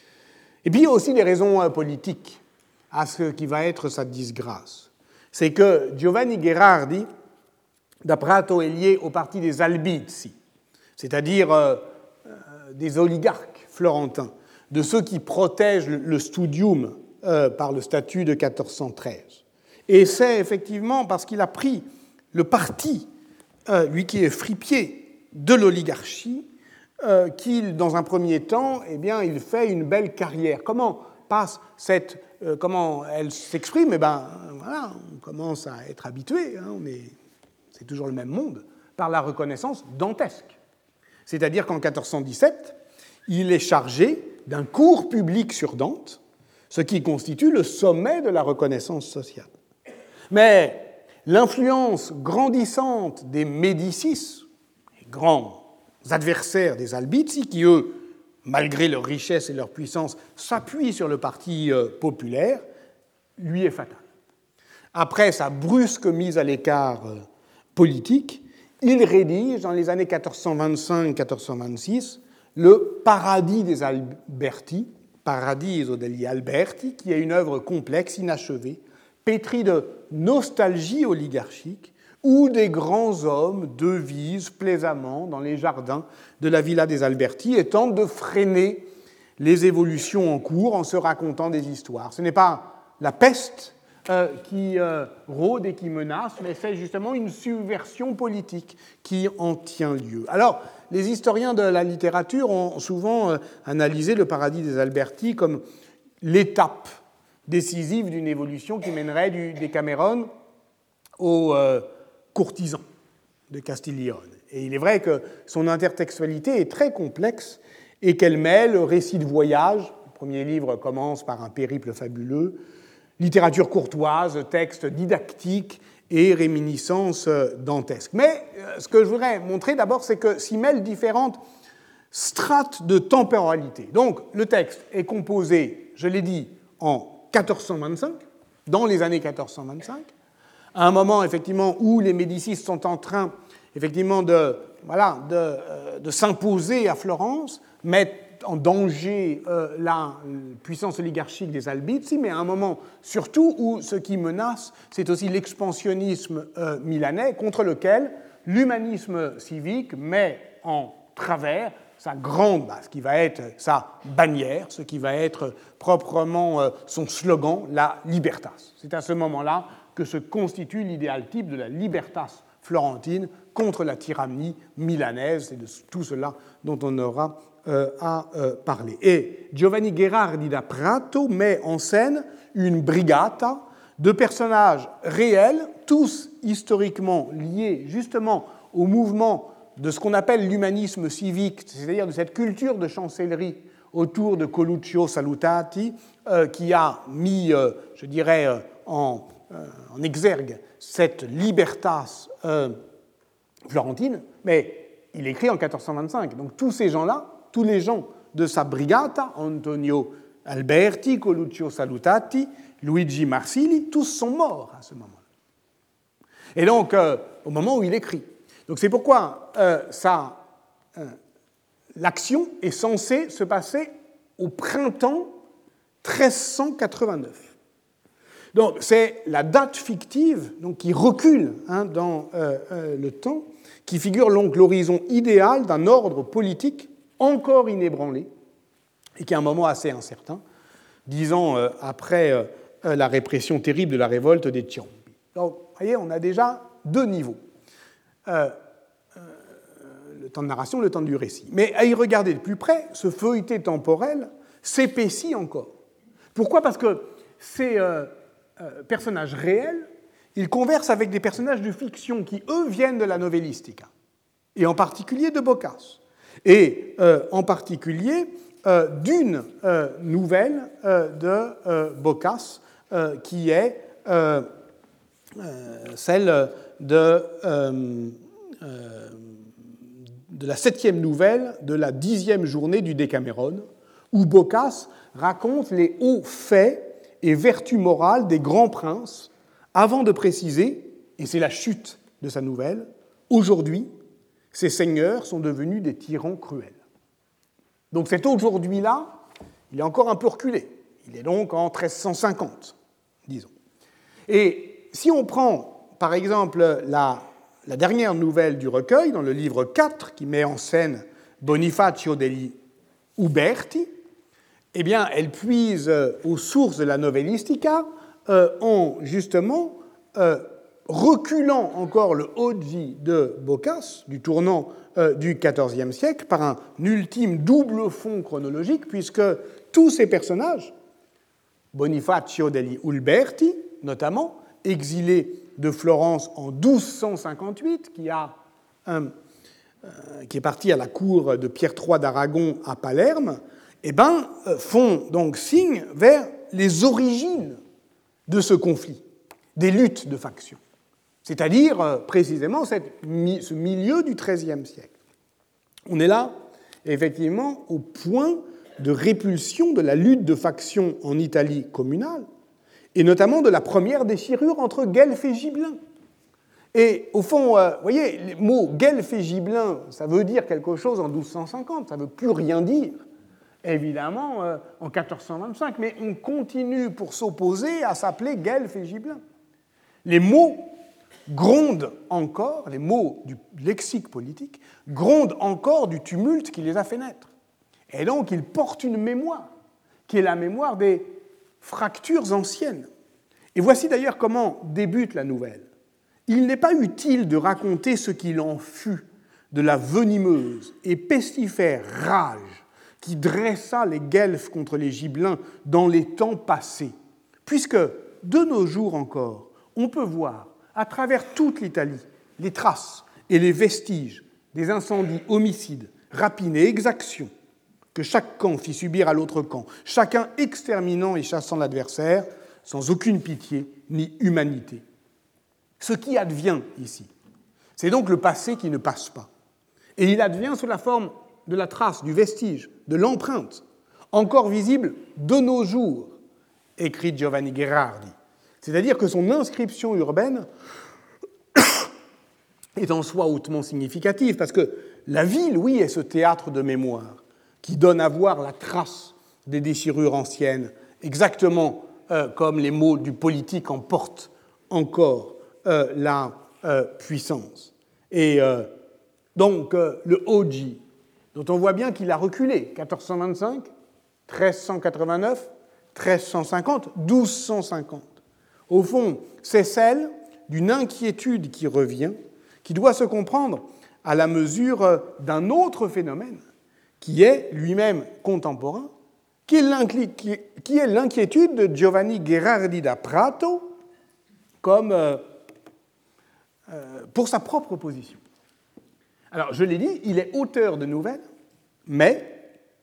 Et puis il y a aussi des raisons euh, politiques à ce qui va être sa disgrâce. C'est que Giovanni Gherardi da Prato est lié au parti des Albizzi, c'est-à-dire euh, euh, des oligarques florentins, de ceux qui protègent le, le studium euh, par le statut de quatorze cent treize. Et c'est effectivement parce qu'il a pris le parti, euh, lui qui est fripier, de l'oligarchie, euh, qu'il, dans un premier temps, eh bien, il fait une belle carrière. Comment passe cette, euh, comment elle s'exprime ? Eh bien, voilà, on commence à être habitué, hein, on est, c'est toujours le même monde, par la reconnaissance dantesque. C'est-à-dire qu'en quatorze cent dix-sept, il est chargé d'un cours public sur Dante, ce qui constitue le sommet de la reconnaissance sociale. Mais l'influence grandissante des Médicis, les grands adversaires des Albizzi, qui, eux, malgré leur richesse et leur puissance, s'appuient sur le parti populaire, lui est fatale. Après sa brusque mise à l'écart politique, il rédige, dans les années quatorze cent vingt-cinq quatorze cent vingt-six, le Paradis des Alberti, Paradiso degli Alberti, qui est une œuvre complexe, inachevée, pétri de nostalgie oligarchique, où des grands hommes devisent plaisamment dans les jardins de la Villa des Alberti et tentent de freiner les évolutions en cours en se racontant des histoires. Ce n'est pas la peste euh, qui euh, rôde et qui menace, mais c'est justement une subversion politique qui en tient lieu. Alors, les historiens de la littérature ont souvent euh, analysé le Paradis des Alberti comme l'étape décisive d'une évolution qui mènerait du Decameron aux euh, courtisans de Castiglione. Et il est vrai que son intertextualité est très complexe et qu'elle mêle récits de voyage, le premier livre commence par un périple fabuleux, littérature courtoise, textes didactiques et réminiscences dantesques. Mais ce que je voudrais montrer d'abord, c'est que s'y mêlent différentes strates de temporalité. Donc le texte est composé, je l'ai dit, en quatorze cent vingt-cinq, dans les années quatorze cent vingt-cinq, à un moment effectivement où les Médicis sont en train effectivement de, voilà, de, euh, de s'imposer à Florence, mettent en danger euh, la puissance oligarchique des Albizzi, mais à un moment surtout où ce qui menace, c'est aussi l'expansionnisme euh, milanais contre lequel l'humanisme civique met en travers sa grande, bah, ce qui va être sa bannière, ce qui va être proprement euh, son slogan, la libertas. C'est à ce moment-là que se constitue l'idéal type de la libertas florentine contre la tyrannie milanaise. C'est de tout cela dont on aura euh, à euh, parler. Et Giovanni Gherardi da Prato met en scène une brigata de personnages réels, tous historiquement liés justement au mouvement de ce qu'on appelle l'humanisme civique, c'est-à-dire de cette culture de chancellerie autour de Coluccio Salutati, euh, qui a mis, euh, je dirais, euh, en, euh, en exergue cette libertas euh, florentine, mais il écrit en quatorze cent vingt-cinq. Donc tous ces gens-là, tous les gens de sa brigata, Antonio Alberti, Coluccio Salutati, Luigi Marsili, tous sont morts à ce moment-là. Et donc, euh, au moment où il écrit. Donc c'est pourquoi euh, ça, euh, l'action est censée se passer au printemps treize cent quatre-vingt-neuf. Donc c'est la date fictive donc, qui recule hein, dans euh, euh, le temps, qui figure donc l'horizon idéal d'un ordre politique encore inébranlé et qui est un moment assez incertain, dix ans euh, après euh, la répression terrible de la révolte des Ciompi. Donc vous voyez, on a déjà deux niveaux. Euh, euh, le temps de narration, le temps du récit. Mais à y regarder de plus près, ce feuilleté temporel s'épaissit encore. Pourquoi ? Parce que ces euh, euh, personnages réels, ils conversent avec des personnages de fiction qui, eux, viennent de la novellistica, et en particulier de Boccace, et euh, en particulier euh, d'une euh, nouvelle euh, de euh, Boccace, euh, qui est euh, euh, celle de, euh, euh, de la septième nouvelle de la dixième journée du Décameron, où Boccace raconte les hauts faits et vertus morales des grands princes, avant de préciser, et c'est la chute de sa nouvelle, aujourd'hui, ces seigneurs sont devenus des tyrans cruels. Donc cet aujourd'hui-là, il est encore un peu reculé. Il est donc en treize cent cinquante, disons. Et si on prend, par exemple, la, la dernière nouvelle du recueil, dans le livre quatre, qui met en scène Bonifacio degli Uberti, eh bien, elle puise aux sources de la novellistica euh, en, justement, euh, reculant encore le oggi de Boccace, du tournant euh, du quatorzième siècle, par un ultime double fond chronologique, puisque tous ces personnages, Bonifacio degli Uberti, notamment, exilé de Florence en douze cent cinquante-huit, qui, a un, euh, qui est parti à la cour de Pierre trois d'Aragon à Palerme, eh ben, font donc signe vers les origines de ce conflit, des luttes de factions, c'est-à-dire euh, précisément cette, ce milieu du treizième siècle. On est là, effectivement, au point de répulsion de la lutte de factions en Italie communale, et notamment de la première déchirure entre guelfes et gibelins. Et au fond, euh, vous voyez, les mots guelfes et gibelins, ça veut dire quelque chose en douze cent cinquante, ça ne veut plus rien dire, évidemment, euh, en quatorze cent vingt-cinq, mais on continue pour s'opposer à s'appeler guelfes et gibelins. Les mots grondent encore, les mots du lexique politique, grondent encore du tumulte qui les a fait naître. Et donc, ils portent une mémoire, qui est la mémoire des fractures anciennes. Et voici d'ailleurs comment débute la nouvelle. Il n'est pas utile de raconter ce qu'il en fut de la venimeuse et pestifère rage qui dressa les guelfes contre les gibelins dans les temps passés, puisque, de nos jours encore, on peut voir, à travers toute l'Italie, les traces et les vestiges des incendies, homicides, rapines et exactions que chaque camp fit subir à l'autre camp, chacun exterminant et chassant l'adversaire, sans aucune pitié ni humanité. Ce qui advient ici, c'est donc le passé qui ne passe pas. Et il advient sous la forme de la trace, du vestige, de l'empreinte, encore visible de nos jours, écrit Giovanni Gherardi. C'est-à-dire que son inscription urbaine est en soi hautement significative, parce que la ville, oui, est ce théâtre de mémoire qui donne à voir la trace des déchirures anciennes, exactement euh, comme les mots du politique en portent encore euh, la euh, puissance. Et euh, donc, euh, le Hoji, dont on voit bien qu'il a reculé, quatorze cent vingt-cinq, treize cent quatre-vingt-neuf, treize cent cinquante, douze cent cinquante. Au fond, c'est celle d'une inquiétude qui revient, qui doit se comprendre à la mesure d'un autre phénomène, qui est lui-même contemporain, qui est l'inquiétude de Giovanni Gherardi da Prato comme, euh, euh, pour sa propre position. Alors, je l'ai dit, il est auteur de nouvelles, mais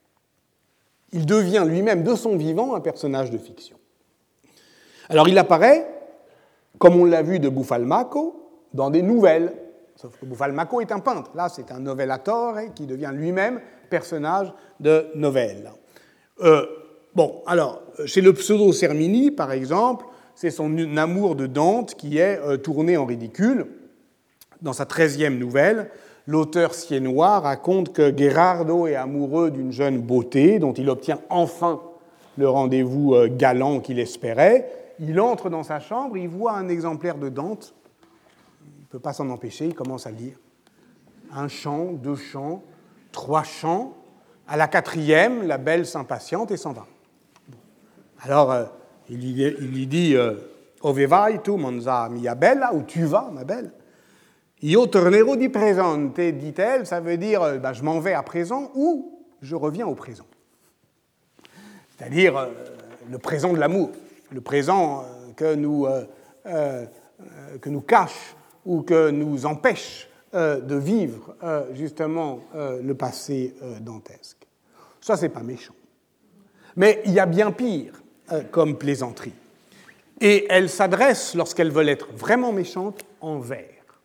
il devient lui-même de son vivant un personnage de fiction. Alors, il apparaît, comme on l'a vu de Buffalmacco, dans des nouvelles. Sauf que Buffalmacco est un peintre. Là, c'est un novellatore qui devient lui-même personnage de novelle. Euh, bon, alors, chez le pseudo-Sermini, par exemple, c'est son amour de Dante qui est euh, tourné en ridicule. Dans sa treizième nouvelle, l'auteur siennois raconte que Gherardo est amoureux d'une jeune beauté dont il obtient enfin le rendez-vous euh, galant qu'il espérait. Il entre dans sa chambre, il voit un exemplaire de Dante. Il ne peut pas s'en empêcher, il commence à lire. Un chant, deux chants, trois chants. À la quatrième, la belle s'impatiente et s'en va. Alors, euh, il, lui, il lui dit euh, « Ove vai tu, monza mia bella » ou « Tu vas, ma belle ». « Io tornerò di presente », dit-elle, ça veut dire euh, ben, « je m'en vais à présent » ou « je reviens au présent ». C'est-à-dire euh, le présent de l'amour, le présent euh, que, nous, euh, euh, que nous cache ou que nous empêche euh, de vivre euh, justement euh, le passé euh, dantesque. Ça, c'est pas méchant. Mais il y a bien pire euh, comme plaisanterie. Et elle s'adresse, lorsqu'elles veulent être vraiment méchantes, en vers.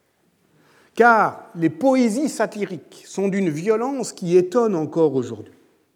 Car les poésies satiriques sont d'une violence qui étonne encore aujourd'hui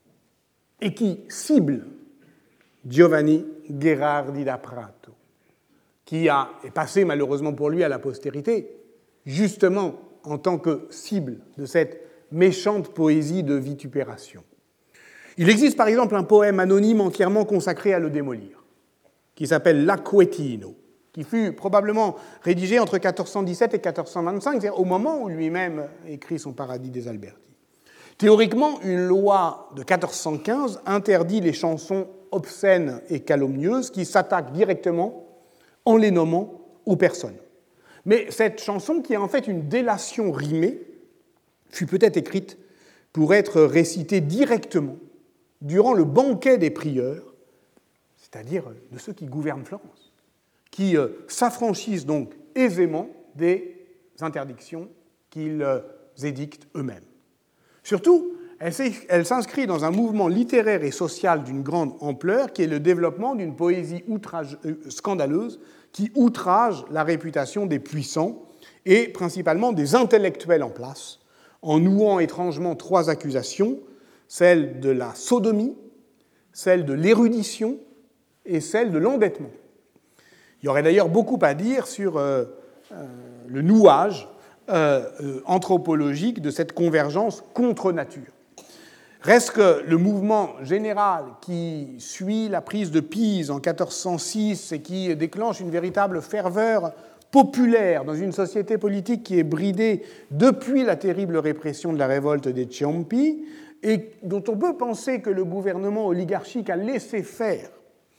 et qui cible Giovanni Gherardi da Prato, qui a, est passé malheureusement pour lui à la postérité, justement en tant que cible de cette méchante poésie de vitupération. Il existe par exemple un poème anonyme entièrement consacré à le démolir, qui s'appelle L'Acquetino, qui fut probablement rédigé entre quatorze cent dix-sept et quatorze cent vingt-cinq, c'est-à-dire au moment où lui-même écrit son Paradis des Alberti. Théoriquement, une loi de quatorze cent quinze interdit les chansons obscènes et calomnieuses qui s'attaquent directement, en les nommant, aux personnes. Mais cette chanson, qui est en fait une délation rimée, fut peut-être écrite pour être récitée directement durant le banquet des prieurs, c'est-à-dire de ceux qui gouvernent Florence, qui euh, s'affranchissent donc aisément des interdictions qu'ils euh, édictent eux-mêmes. Surtout, elle, elle s'inscrit dans un mouvement littéraire et social d'une grande ampleur qui est le développement d'une poésie outrage, euh, scandaleuse qui outrage la réputation des puissants et principalement des intellectuels en place, en nouant étrangement trois accusations, celle de la sodomie, celle de l'érudition et celle de l'endettement. Il y aurait d'ailleurs beaucoup à dire sur euh, euh, le nouage euh, euh, anthropologique de cette convergence contre nature. Reste que le mouvement général qui suit la prise de Pise en quatorze cent six et qui déclenche une véritable ferveur populaire dans une société politique qui est bridée depuis la terrible répression de la révolte des Ciompi et dont on peut penser que le gouvernement oligarchique a laissé faire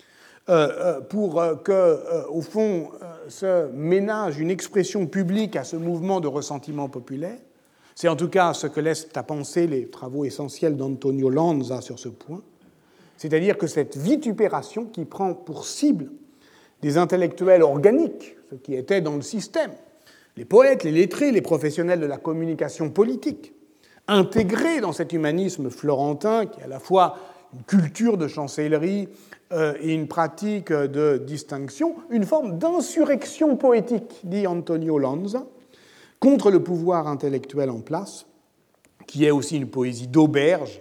Euh, pour euh, que, euh, au fond, euh, se ménage une expression publique à ce mouvement de ressentiment populaire. C'est en tout cas ce que laissent à penser les travaux essentiels d'Antonio Lanza sur ce point. C'est-à-dire que cette vitupération qui prend pour cible des intellectuels organiques, ceux qui étaient dans le système, les poètes, les lettrés, les professionnels de la communication politique, intégrés dans cet humanisme florentin qui est à la fois une culture de chancellerie et une pratique de distinction, une forme d'insurrection poétique, dit Antonio Lanza, contre le pouvoir intellectuel en place, qui est aussi une poésie d'auberge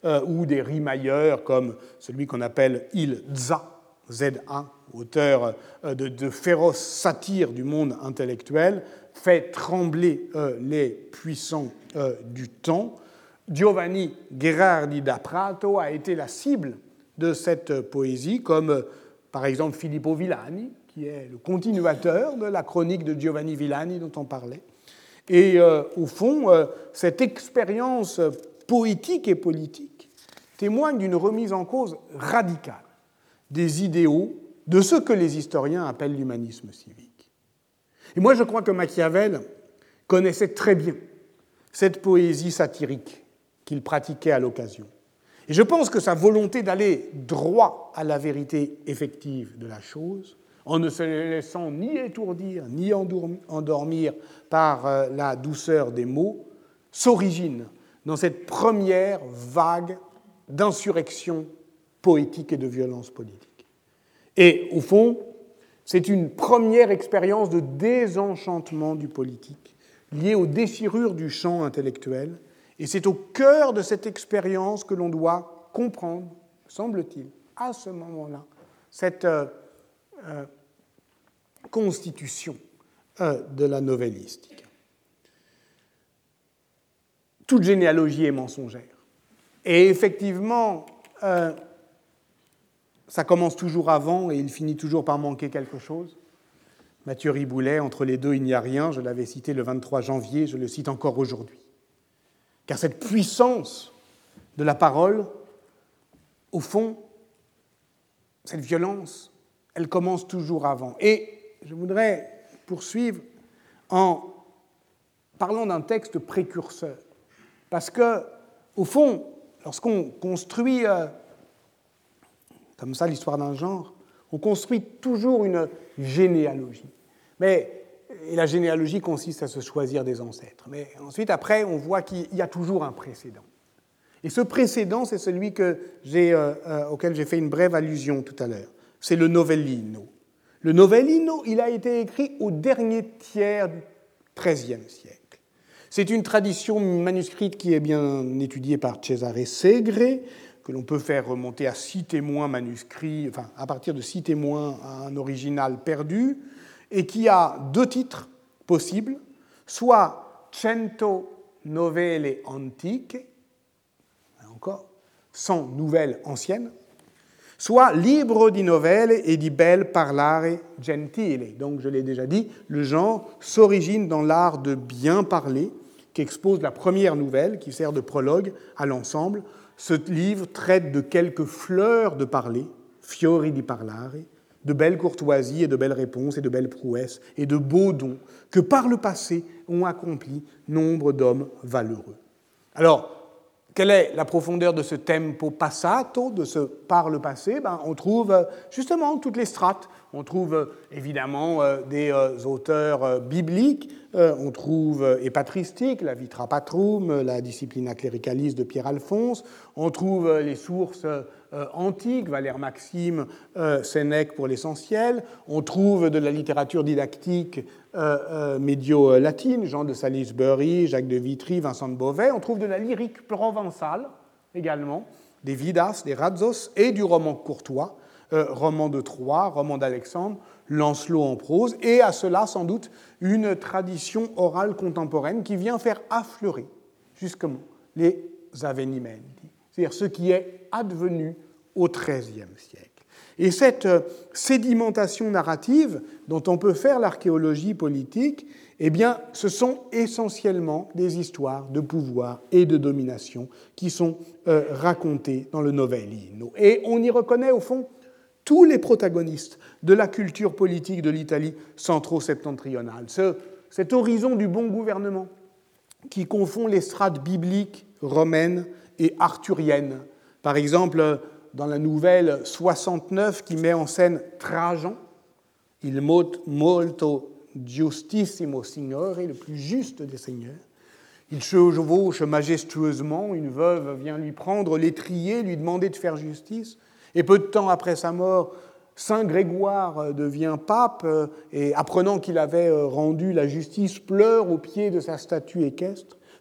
euh, ou des rimailleurs comme celui qu'on appelle Il Za, Z A, auteur euh, de, de féroces satires du monde intellectuel, fait trembler euh, les puissants euh, du temps. Giovanni Gherardi da Prato a été la cible de cette poésie, comme euh, par exemple Filippo Villani, qui est le continuateur de la chronique de Giovanni Villani dont on parlait. Et euh, au fond, euh, cette expérience poétique et politique témoigne d'une remise en cause radicale des idéaux de ce que les historiens appellent l'humanisme civique. Et moi, je crois que Machiavel connaissait très bien cette poésie satirique qu'il pratiquait à l'occasion. Et je pense que sa volonté d'aller droit à la vérité effective de la chose, en ne se laissant ni étourdir, ni endormir par la douceur des mots, s'origine dans cette première vague d'insurrection poétique et de violence politique. Et au fond, c'est une première expérience de désenchantement du politique, liée aux déchirures du champ intellectuel, et c'est au cœur de cette expérience que l'on doit comprendre, semble-t-il, à ce moment-là, cette euh, euh, constitution euh, de la novellistique. Toute généalogie est mensongère. Et effectivement, euh, ça commence toujours avant et il finit toujours par manquer quelque chose. Mathieu Riboulet, entre les deux, il n'y a rien. Je l'avais cité le vingt-trois janvier, je le cite encore aujourd'hui. Car cette puissance de la parole, au fond, cette violence, elle commence toujours avant. Et je voudrais poursuivre en parlant d'un texte précurseur. Parce que, au fond, lorsqu'on construit euh, comme ça l'histoire d'un genre, on construit toujours une généalogie. Mais, et la généalogie consiste à se choisir des ancêtres. Mais ensuite, après, on voit qu'il y a toujours un précédent. Et ce précédent, c'est celui que j'ai, euh, euh, auquel j'ai fait une brève allusion tout à l'heure. C'est le novellino. Le novellino, il a été écrit au dernier tiers du treizième siècle. C'est une tradition manuscrite qui est bien étudiée par Cesare Segre, que l'on peut faire remonter à six témoins manuscrits, enfin à partir de six témoins à un original perdu, et qui a deux titres possibles, soit Cento novelle antiche, encore, cent nouvelles anciennes, soit Libro di novelle e di bel parlare gentile. Donc, je l'ai déjà dit, le genre s'origine dans l'art de bien parler, qu'expose la première nouvelle, qui sert de prologue à l'ensemble. Ce livre traite de quelques fleurs de parler, fiori di parlare, de belles courtoisies et de belles réponses et de belles prouesses et de beaux dons que par le passé ont accompli nombre d'hommes valeureux. Alors, quelle est la profondeur de ce tempo passato, de ce par le passé? Ben, on trouve justement toutes les strates. On trouve évidemment des auteurs bibliques, on trouve et patristiques, la Vitra Patrum, la Disciplina Clericalis de Pierre-Alphonse, on trouve les sources antiques, Valère Maxime, Sénèque pour l'essentiel, on trouve de la littérature didactique médio-latine, Jean de Salisbury, Jacques de Vitry, Vincent de Beauvais, on trouve de la lyrique provençale également, des Vidas, des Razos et du roman courtois, Euh, roman de Troyes, roman d'Alexandre, Lancelot en prose, et à cela, sans doute, une tradition orale contemporaine qui vient faire affleurer, justement, les avvenimenti, c'est-à-dire ce qui est advenu au treizième siècle. Et cette euh, sédimentation narrative dont on peut faire l'archéologie politique, eh bien, ce sont essentiellement des histoires de pouvoir et de domination qui sont euh, racontées dans le novellino. Et on y reconnaît, au fond, tous les protagonistes de la culture politique de l'Italie centro-septentrionale. Ce, cet horizon du bon gouvernement qui confond les strates bibliques, romaines et arthuriennes. Par exemple, dans la nouvelle soixante-neuf qui met en scène Trajan, il molto giustissimo signore, le plus juste des seigneurs. Il chevauche majestueusement, une veuve vient lui prendre l'étrier, lui demander de faire justice. Et peu de temps après sa mort, Saint Grégoire devient pape et, apprenant qu'il avait rendu la justice, pleure au pied de sa statue équestre.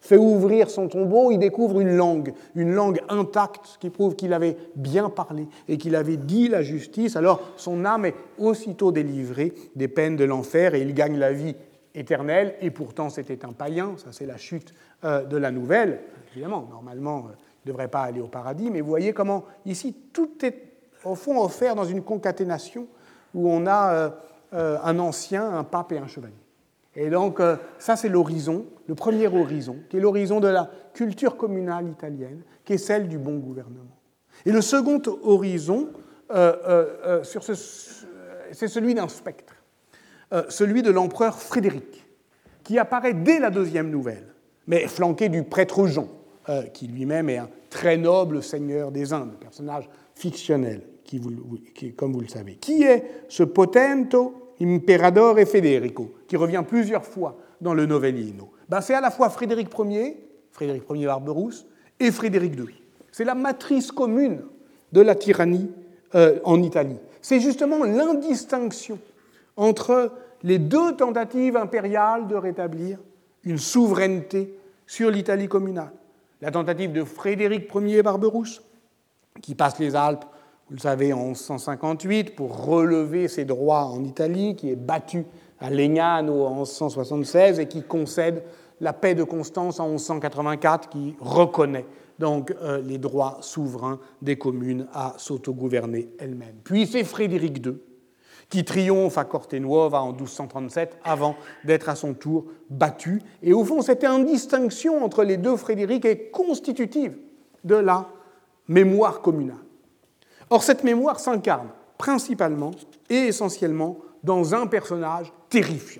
fait ouvrir son tombeau, il découvre une langue, une langue intacte qui prouve qu'il avait bien parlé et qu'il avait dit la justice. Alors son âme est aussitôt délivrée des peines de l'enfer et il gagne la vie éternelle. Et pourtant c'était un païen, ça c'est la chute euh, de la nouvelle. Évidemment, normalement, euh, il ne devrait pas aller au paradis, mais vous voyez comment ici tout est au fond offert dans une concaténation où on a euh, euh, un ancien, un pape et un chevalier. Et donc, euh, ça, c'est l'horizon, le premier horizon, qui est l'horizon de la culture communale italienne, qui est celle du bon gouvernement. Et le second horizon, euh, euh, euh, sur ce, c'est celui d'un spectre, euh, celui de l'empereur Frédéric, qui apparaît dès la deuxième nouvelle, mais flanqué du prêtre Jean, euh, qui lui-même est un très noble seigneur des Indes, personnage fictionnel, qui vous, qui, comme vous le savez. Qui est ce potento Imperadore Federico, qui revient plusieurs fois dans le Novellino? Ben, c'est à la fois Frédéric Ier, Frédéric Ier Barberousse, et Frédéric deux. C'est la matrice commune de la tyrannie euh, en Italie. C'est justement l'indistinction entre les deux tentatives impériales de rétablir une souveraineté sur l'Italie communale. La tentative de Frédéric Ier Barberousse, qui passe les Alpes, vous le savez, en onze cent cinquante-huit, pour relever ses droits en Italie, qui est battu à Legnano en onze cent soixante-seize et qui concède la paix de Constance en onze cent quatre-vingt-quatre, qui reconnaît donc euh, les droits souverains des communes à s'autogouverner elles-mêmes. Puis c'est Frédéric deux, qui triomphe à Cortenuova en douze cent trente-sept, avant d'être à son tour battu. Et au fond, cette indistinction entre les deux Frédéric est constitutive de la mémoire communale. Or, cette mémoire s'incarne principalement et essentiellement dans un personnage terrifiant,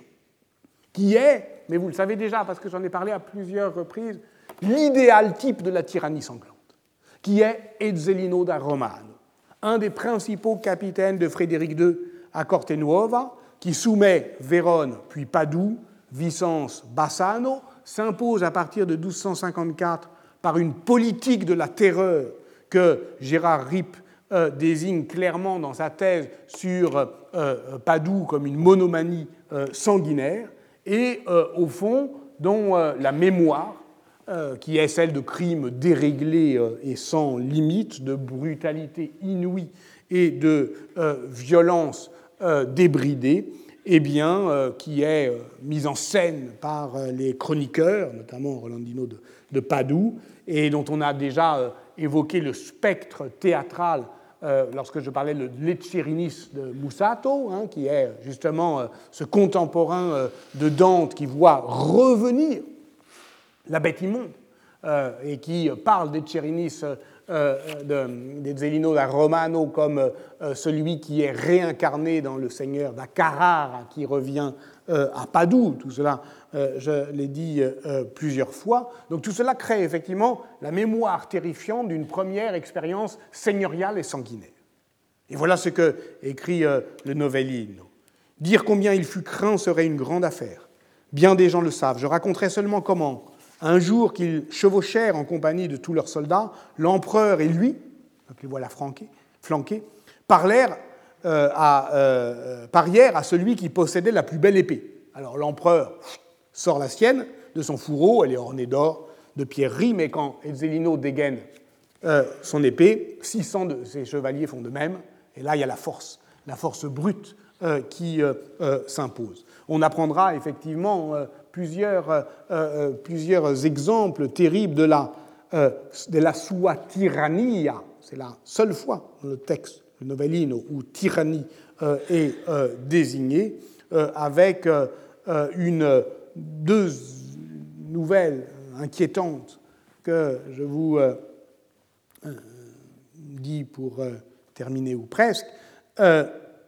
qui est, mais vous le savez déjà parce que j'en ai parlé à plusieurs reprises, l'idéal type de la tyrannie sanglante, qui est Ezzelino da Romano, un des principaux capitaines de Frédéric deux à Cortenuova, qui soumet Vérone puis Padoue, Vicence, Bassano, s'impose à partir de douze cent cinquante-quatre par une politique de la terreur que Gérard Ripp Euh, désigne clairement dans sa thèse sur euh, euh, Padoue comme une monomanie euh, sanguinaire, et euh, au fond, dont euh, la mémoire, euh, qui est celle de crimes déréglés euh, et sans limite, de brutalité inouïe et de euh, violence euh, débridée, eh bien, euh, qui est euh, mise en scène par euh, les chroniqueurs, notamment Rolandino de, de Padoue, et dont on a déjà euh, évoqué le spectre théâtral euh, lorsque je parlais de l'Ecerinis de Musato, hein, qui est justement euh, ce contemporain euh, de Dante qui voit revenir la bête immonde euh, et qui parle d'Ecerinis euh, d'Ezzelino da Romano comme euh, celui qui est réincarné dans le seigneur da Carrara qui revient euh, à Padoue. Tout cela, euh, je l'ai dit euh, plusieurs fois. Donc tout cela crée effectivement la mémoire terrifiante d'une première expérience seigneuriale et sanguinaire. Et voilà ce que écrit euh, le Novellino. Dire combien il fut craint serait une grande affaire. Bien des gens le savent. Je raconterai seulement comment, un jour qu'ils chevauchèrent en compagnie de tous leurs soldats, l'empereur et lui, donc les voilà flanqués, flanqués parlèrent euh, à, euh, parièrent à celui qui possédait la plus belle épée. Alors l'empereur sort la sienne de son fourreau, elle est ornée d'or, de pierreries, mais quand Ezzelino dégaine euh, son épée, six cents de ses chevaliers font de même, et là il y a la force, la force brute euh, qui euh, euh, s'impose. On apprendra effectivement euh, plusieurs, euh, euh, plusieurs exemples terribles de la, euh, de la sua tirania. C'est la seule fois dans le texte, le Novellino, où tyrannie euh, est euh, désignée, euh, avec euh, une, deux nouvelles inquiétantes que je vous euh, dis pour euh, terminer ou presque. Euh,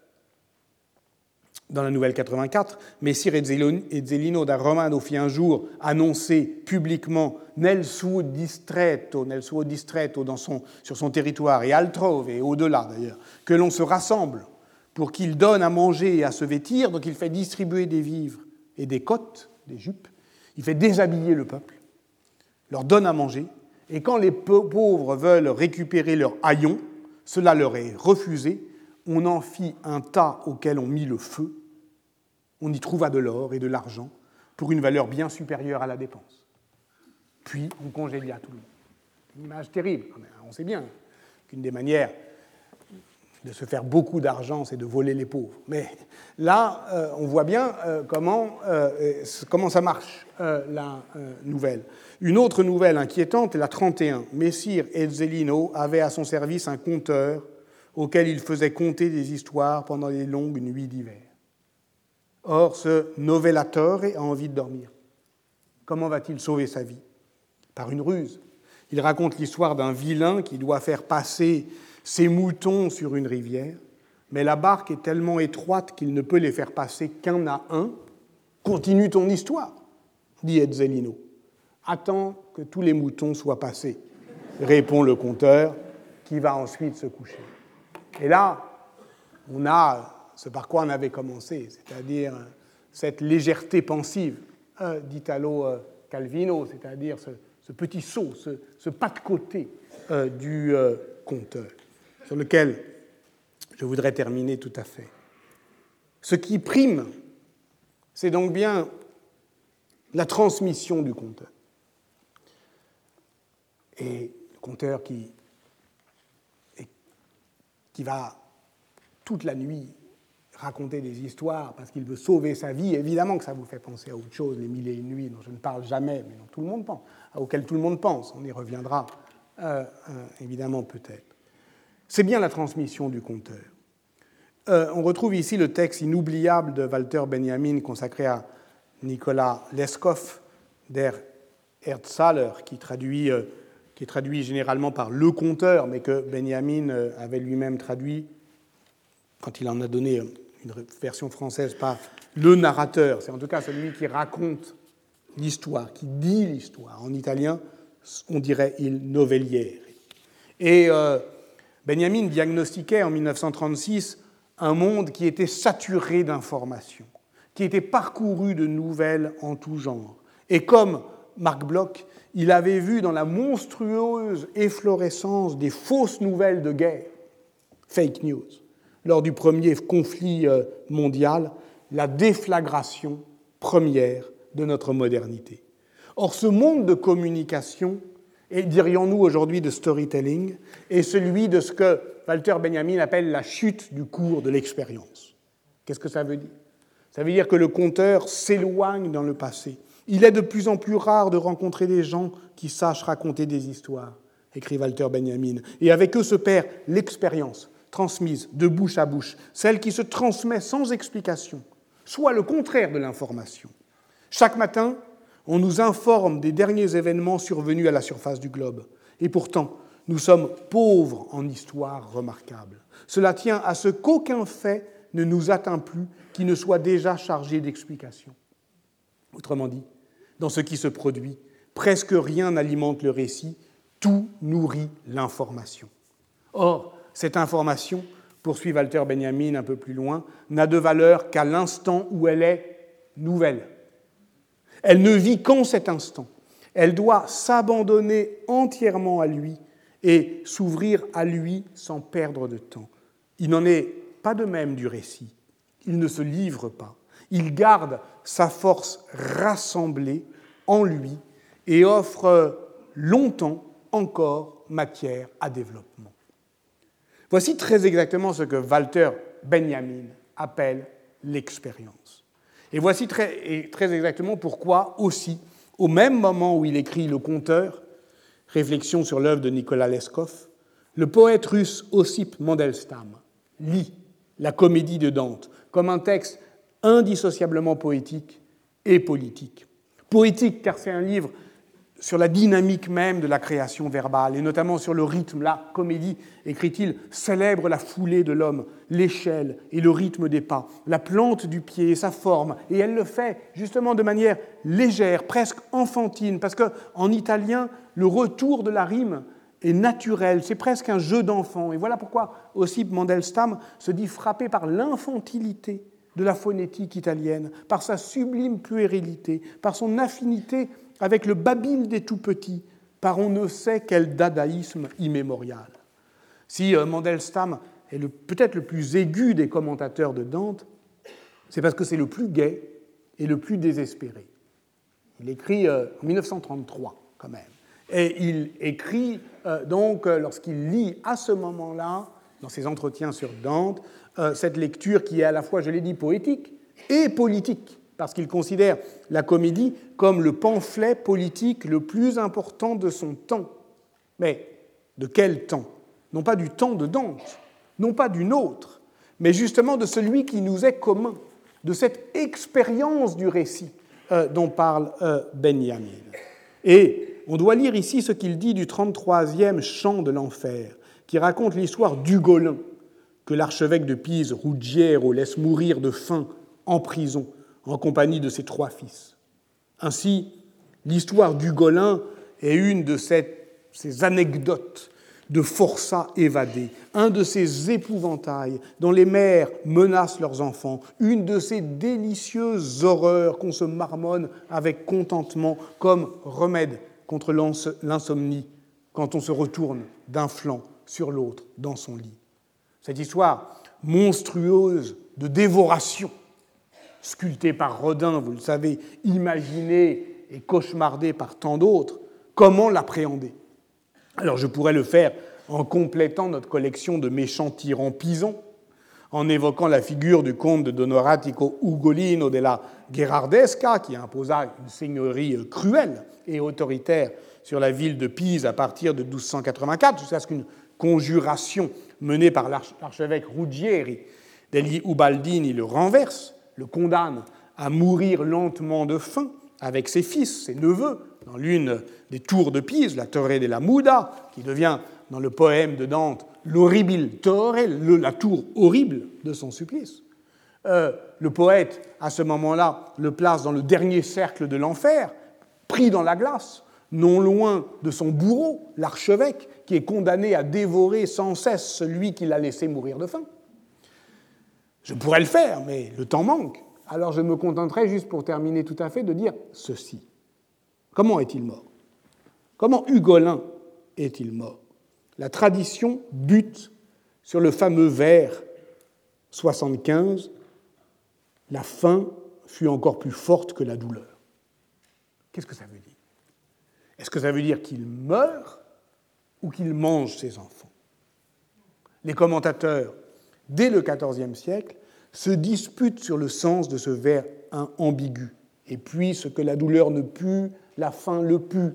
Dans la nouvelle quatre-vingt-quatre, Messire Ezzelino da Romano fit un jour annoncer publiquement nel suo distretto, nel suo distretto dans son, sur son territoire, et altrove, et au-delà d'ailleurs, que l'on se rassemble pour qu'il donne à manger et à se vêtir. Donc il fait distribuer des vivres et des cottes, des jupes, il fait déshabiller le peuple, leur donne à manger, et quand les pauvres veulent récupérer leur haillon, cela leur est refusé. On en fit un tas auquel on mit le feu. On y trouva de l'or et de l'argent pour une valeur bien supérieure à la dépense. puis on congédia tout le monde. Une image terrible. On sait bien qu'une des manières de se faire beaucoup d'argent, c'est de voler les pauvres. Mais là, euh, on voit bien euh, comment, euh, comment ça marche, euh, la euh, nouvelle. Une autre nouvelle inquiétante est la trente et un. Messire Ezzelino avait à son service un conteur auquel il faisait conter des histoires pendant les longues nuits d'hiver. Or, ce novellatore a envie de dormir. Comment va-t-il sauver sa vie? Par une ruse. Il raconte l'histoire d'un vilain qui doit faire passer ses moutons sur une rivière, mais la barque est tellement étroite qu'il ne peut les faire passer qu'un à un. Continue ton histoire, dit Ezzelino. Attends que tous les moutons soient passés, répond le conteur, qui va ensuite se coucher. Et là, on a ce par quoi on avait commencé, c'est-à-dire cette légèreté pensive euh, d'Italo Calvino, c'est-à-dire ce, ce petit saut, ce, ce pas de côté euh, du euh, conteur, sur lequel je voudrais terminer tout à fait. Ce qui prime, c'est donc bien la transmission du conteur. Et le conteur qui, qui va toute la nuit raconter des histoires parce qu'il veut sauver sa vie, évidemment que ça vous fait penser à autre chose, les mille et une nuits dont je ne parle jamais, mais dont tout le monde pense, auquel tout le monde pense. On y reviendra euh, euh, évidemment peut-être. C'est bien la transmission du conteur. Euh, on retrouve ici le texte inoubliable de Walter Benjamin consacré à Nicolas Leskov, der Erzähler, qui traduit, euh, qui est traduit généralement par le conteur, mais que Benjamin euh, avait lui-même traduit, quand il en a donné une version française, par le narrateur. C'est en tout cas celui qui raconte l'histoire, qui dit l'histoire. En italien, on dirait il novelliere. Et euh, Benjamin diagnostiquait en mille neuf cent trente-six un monde qui était saturé d'informations, qui était parcouru de nouvelles en tout genre. Et comme Marc Bloch, il avait vu dans la monstrueuse efflorescence des fausses nouvelles de guerre, fake news, lors du premier conflit mondial, la déflagration première de notre modernité. Or, ce monde de communication, et dirions-nous aujourd'hui de storytelling, est celui de ce que Walter Benjamin appelle la chute du cours de l'expérience. Qu'est-ce que ça veut dire? Ça veut dire que le conteur s'éloigne dans le passé. Il est de plus en plus rare de rencontrer des gens qui sachent raconter des histoires, écrit Walter Benjamin. Et avec eux se perd l'expérience transmise de bouche à bouche, celle qui se transmet sans explication, soit le contraire de l'information. Chaque matin, on nous informe des derniers événements survenus à la surface du globe. Et pourtant, nous sommes pauvres en histoires remarquables. Cela tient à ce qu'aucun fait ne nous atteint plus qui ne soit déjà chargé d'explications. Autrement dit, dans ce qui se produit, presque rien n'alimente le récit, tout nourrit l'information. Or, cette information, poursuit Walter Benjamin un peu plus loin, n'a de valeur qu'à l'instant où elle est nouvelle. Elle ne vit qu'en cet instant. Elle doit s'abandonner entièrement à lui et s'ouvrir à lui sans perdre de temps. Il n'en est pas de même du récit. Il ne se livre pas. Il garde sa force rassemblée en lui et offre longtemps encore matière à développement. Voici très exactement ce que Walter Benjamin appelle l'expérience. Et voici très, et très exactement pourquoi aussi, au même moment où il écrit Le Conteur, réflexion sur l'œuvre de Nicolas Leskov, le poète russe Ossip Mandelstam lit la Comédie de Dante comme un texte indissociablement poétique et politique. Poétique car c'est un livre sur la dynamique même de la création verbale, et notamment sur le rythme. La comédie, écrit-il, célèbre la foulée de l'homme, l'échelle et le rythme des pas, la plante du pied et sa forme, et elle le fait justement de manière légère, presque enfantine, parce qu'en italien, le retour de la rime est naturel, c'est presque un jeu d'enfant. Et voilà pourquoi Ossip Mandelstam se dit frappé par l'infantilité de la phonétique italienne, par sa sublime puérilité, par son affinité avec le babil des tout-petits, par on ne sait quel dadaïsme immémorial. Si Mandelstam est le, peut-être le plus aigu des commentateurs de Dante, c'est parce que c'est le plus gai et le plus désespéré. Il écrit en mille neuf cent trente-trois, quand même. Et il écrit, euh, donc, euh, lorsqu'il lit à ce moment-là, dans ses entretiens sur Dante, euh, cette lecture qui est à la fois, je l'ai dit, poétique et politique, parce qu'il considère la comédie comme le pamphlet politique le plus important de son temps. Mais de quel temps? Non pas du temps de Dante, non pas du nôtre, mais justement de celui qui nous est commun, de cette expérience du récit euh, dont parle euh, Benjamin. Et on doit lire ici ce qu'il dit du trente-troisième chant de l'enfer, qui raconte l'histoire d'Ugolin, que l'archevêque de Pise, Ruggiero, laisse mourir de faim en prison, en compagnie de ses trois fils. Ainsi, l'histoire d'Ugolin est une de cette, ces anecdotes de forçats évadés, un de ces épouvantails dont les mères menacent leurs enfants, une de ces délicieuses horreurs qu'on se marmonne avec contentement comme remède contre l'insomnie quand on se retourne d'un flanc sur l'autre dans son lit. Cette histoire monstrueuse de dévoration, sculptée par Rodin, vous le savez, imaginée et cauchemardée par tant d'autres, comment l'appréhender? Alors je pourrais le faire en complétant notre collection de méchants tyrans pisons, en évoquant la figure du comte de Donoratico Ugolino della Gherardesca, qui imposa une seigneurie cruelle et autoritaire sur la ville de Pise à partir de douze cent quatre-vingt-quatre, jusqu'à ce qu'une conjuration menée par l'archevêque Ruggieri degli Ubaldini le renverse, le condamne à mourir lentement de faim avec ses fils, ses neveux, dans l'une des tours de Pise, la Torre della Muda, qui devient, dans le poème de Dante, l'horribil torre, la tour horrible de son supplice. Euh, le poète, à ce moment-là, le place dans le dernier cercle de l'enfer, pris dans la glace, non loin de son bourreau, l'archevêque, qui est condamné à dévorer sans cesse celui qui l'a laissé mourir de faim. Je pourrais le faire, mais le temps manque. Alors je me contenterai, juste pour terminer tout à fait, de dire ceci. Comment est-il mort? Comment Ugolin est-il mort? La tradition bute sur le fameux vers soixante-quinze, « La faim fut encore plus forte que la douleur ». Qu'est-ce que ça veut dire? Est-ce que ça veut dire qu'il meurt ou qu'il mange ses enfants? Les commentateurs, dès le quatorzième siècle, se disputent sur le sens de ce vers ambigu. Et puis, ce que la douleur ne put, la faim le put,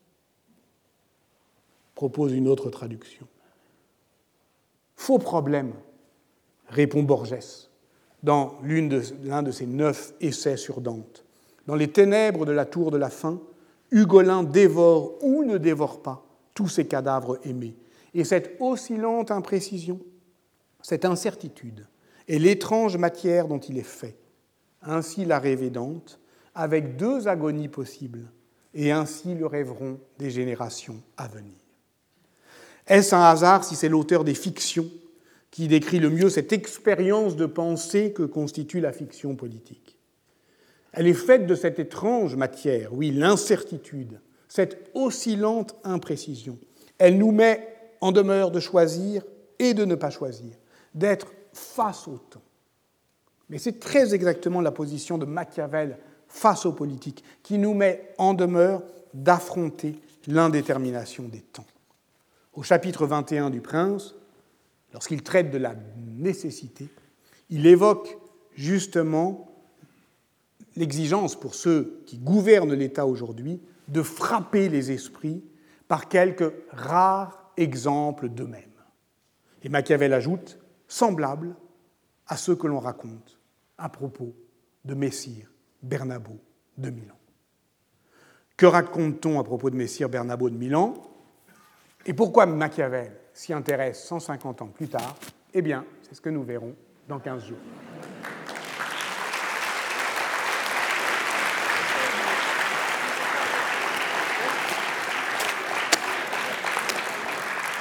propose une autre traduction. Faux problème, répond Borges, dans l'une de, l'un de ses neuf essais sur Dante. Dans les ténèbres de la tour de la faim, Ugolin dévore ou ne dévore pas tous ses cadavres aimés. Et cette oscillante imprécision, cette incertitude, est l'étrange matière dont il est fait. Ainsi l'a rêvé Dante, avec deux agonies possibles, et ainsi le rêveront des générations à venir. Est-ce un hasard si c'est l'auteur des fictions qui décrit le mieux cette expérience de pensée que constitue la fiction politique? Elle est faite de cette étrange matière, oui, l'incertitude, cette oscillante imprécision. Elle nous met en demeure de choisir et de ne pas choisir, d'être face au temps. Mais c'est très exactement la position de Machiavel face aux politiques, qui nous met en demeure d'affronter l'indétermination des temps. Au chapitre vingt et un du Prince, lorsqu'il traite de la nécessité, il évoque justement l'exigence pour ceux qui gouvernent l'État aujourd'hui de frapper les esprits par quelques rares exemples d'eux-mêmes. Et Machiavel ajoute, semblable à ceux que l'on raconte à propos de Messire Bernabo de Milan. Que raconte-t-on à propos de Messire Bernabo de Milan? Et pourquoi Machiavel s'y intéresse cent cinquante ans plus tard? Eh bien, c'est ce que nous verrons dans quinze jours.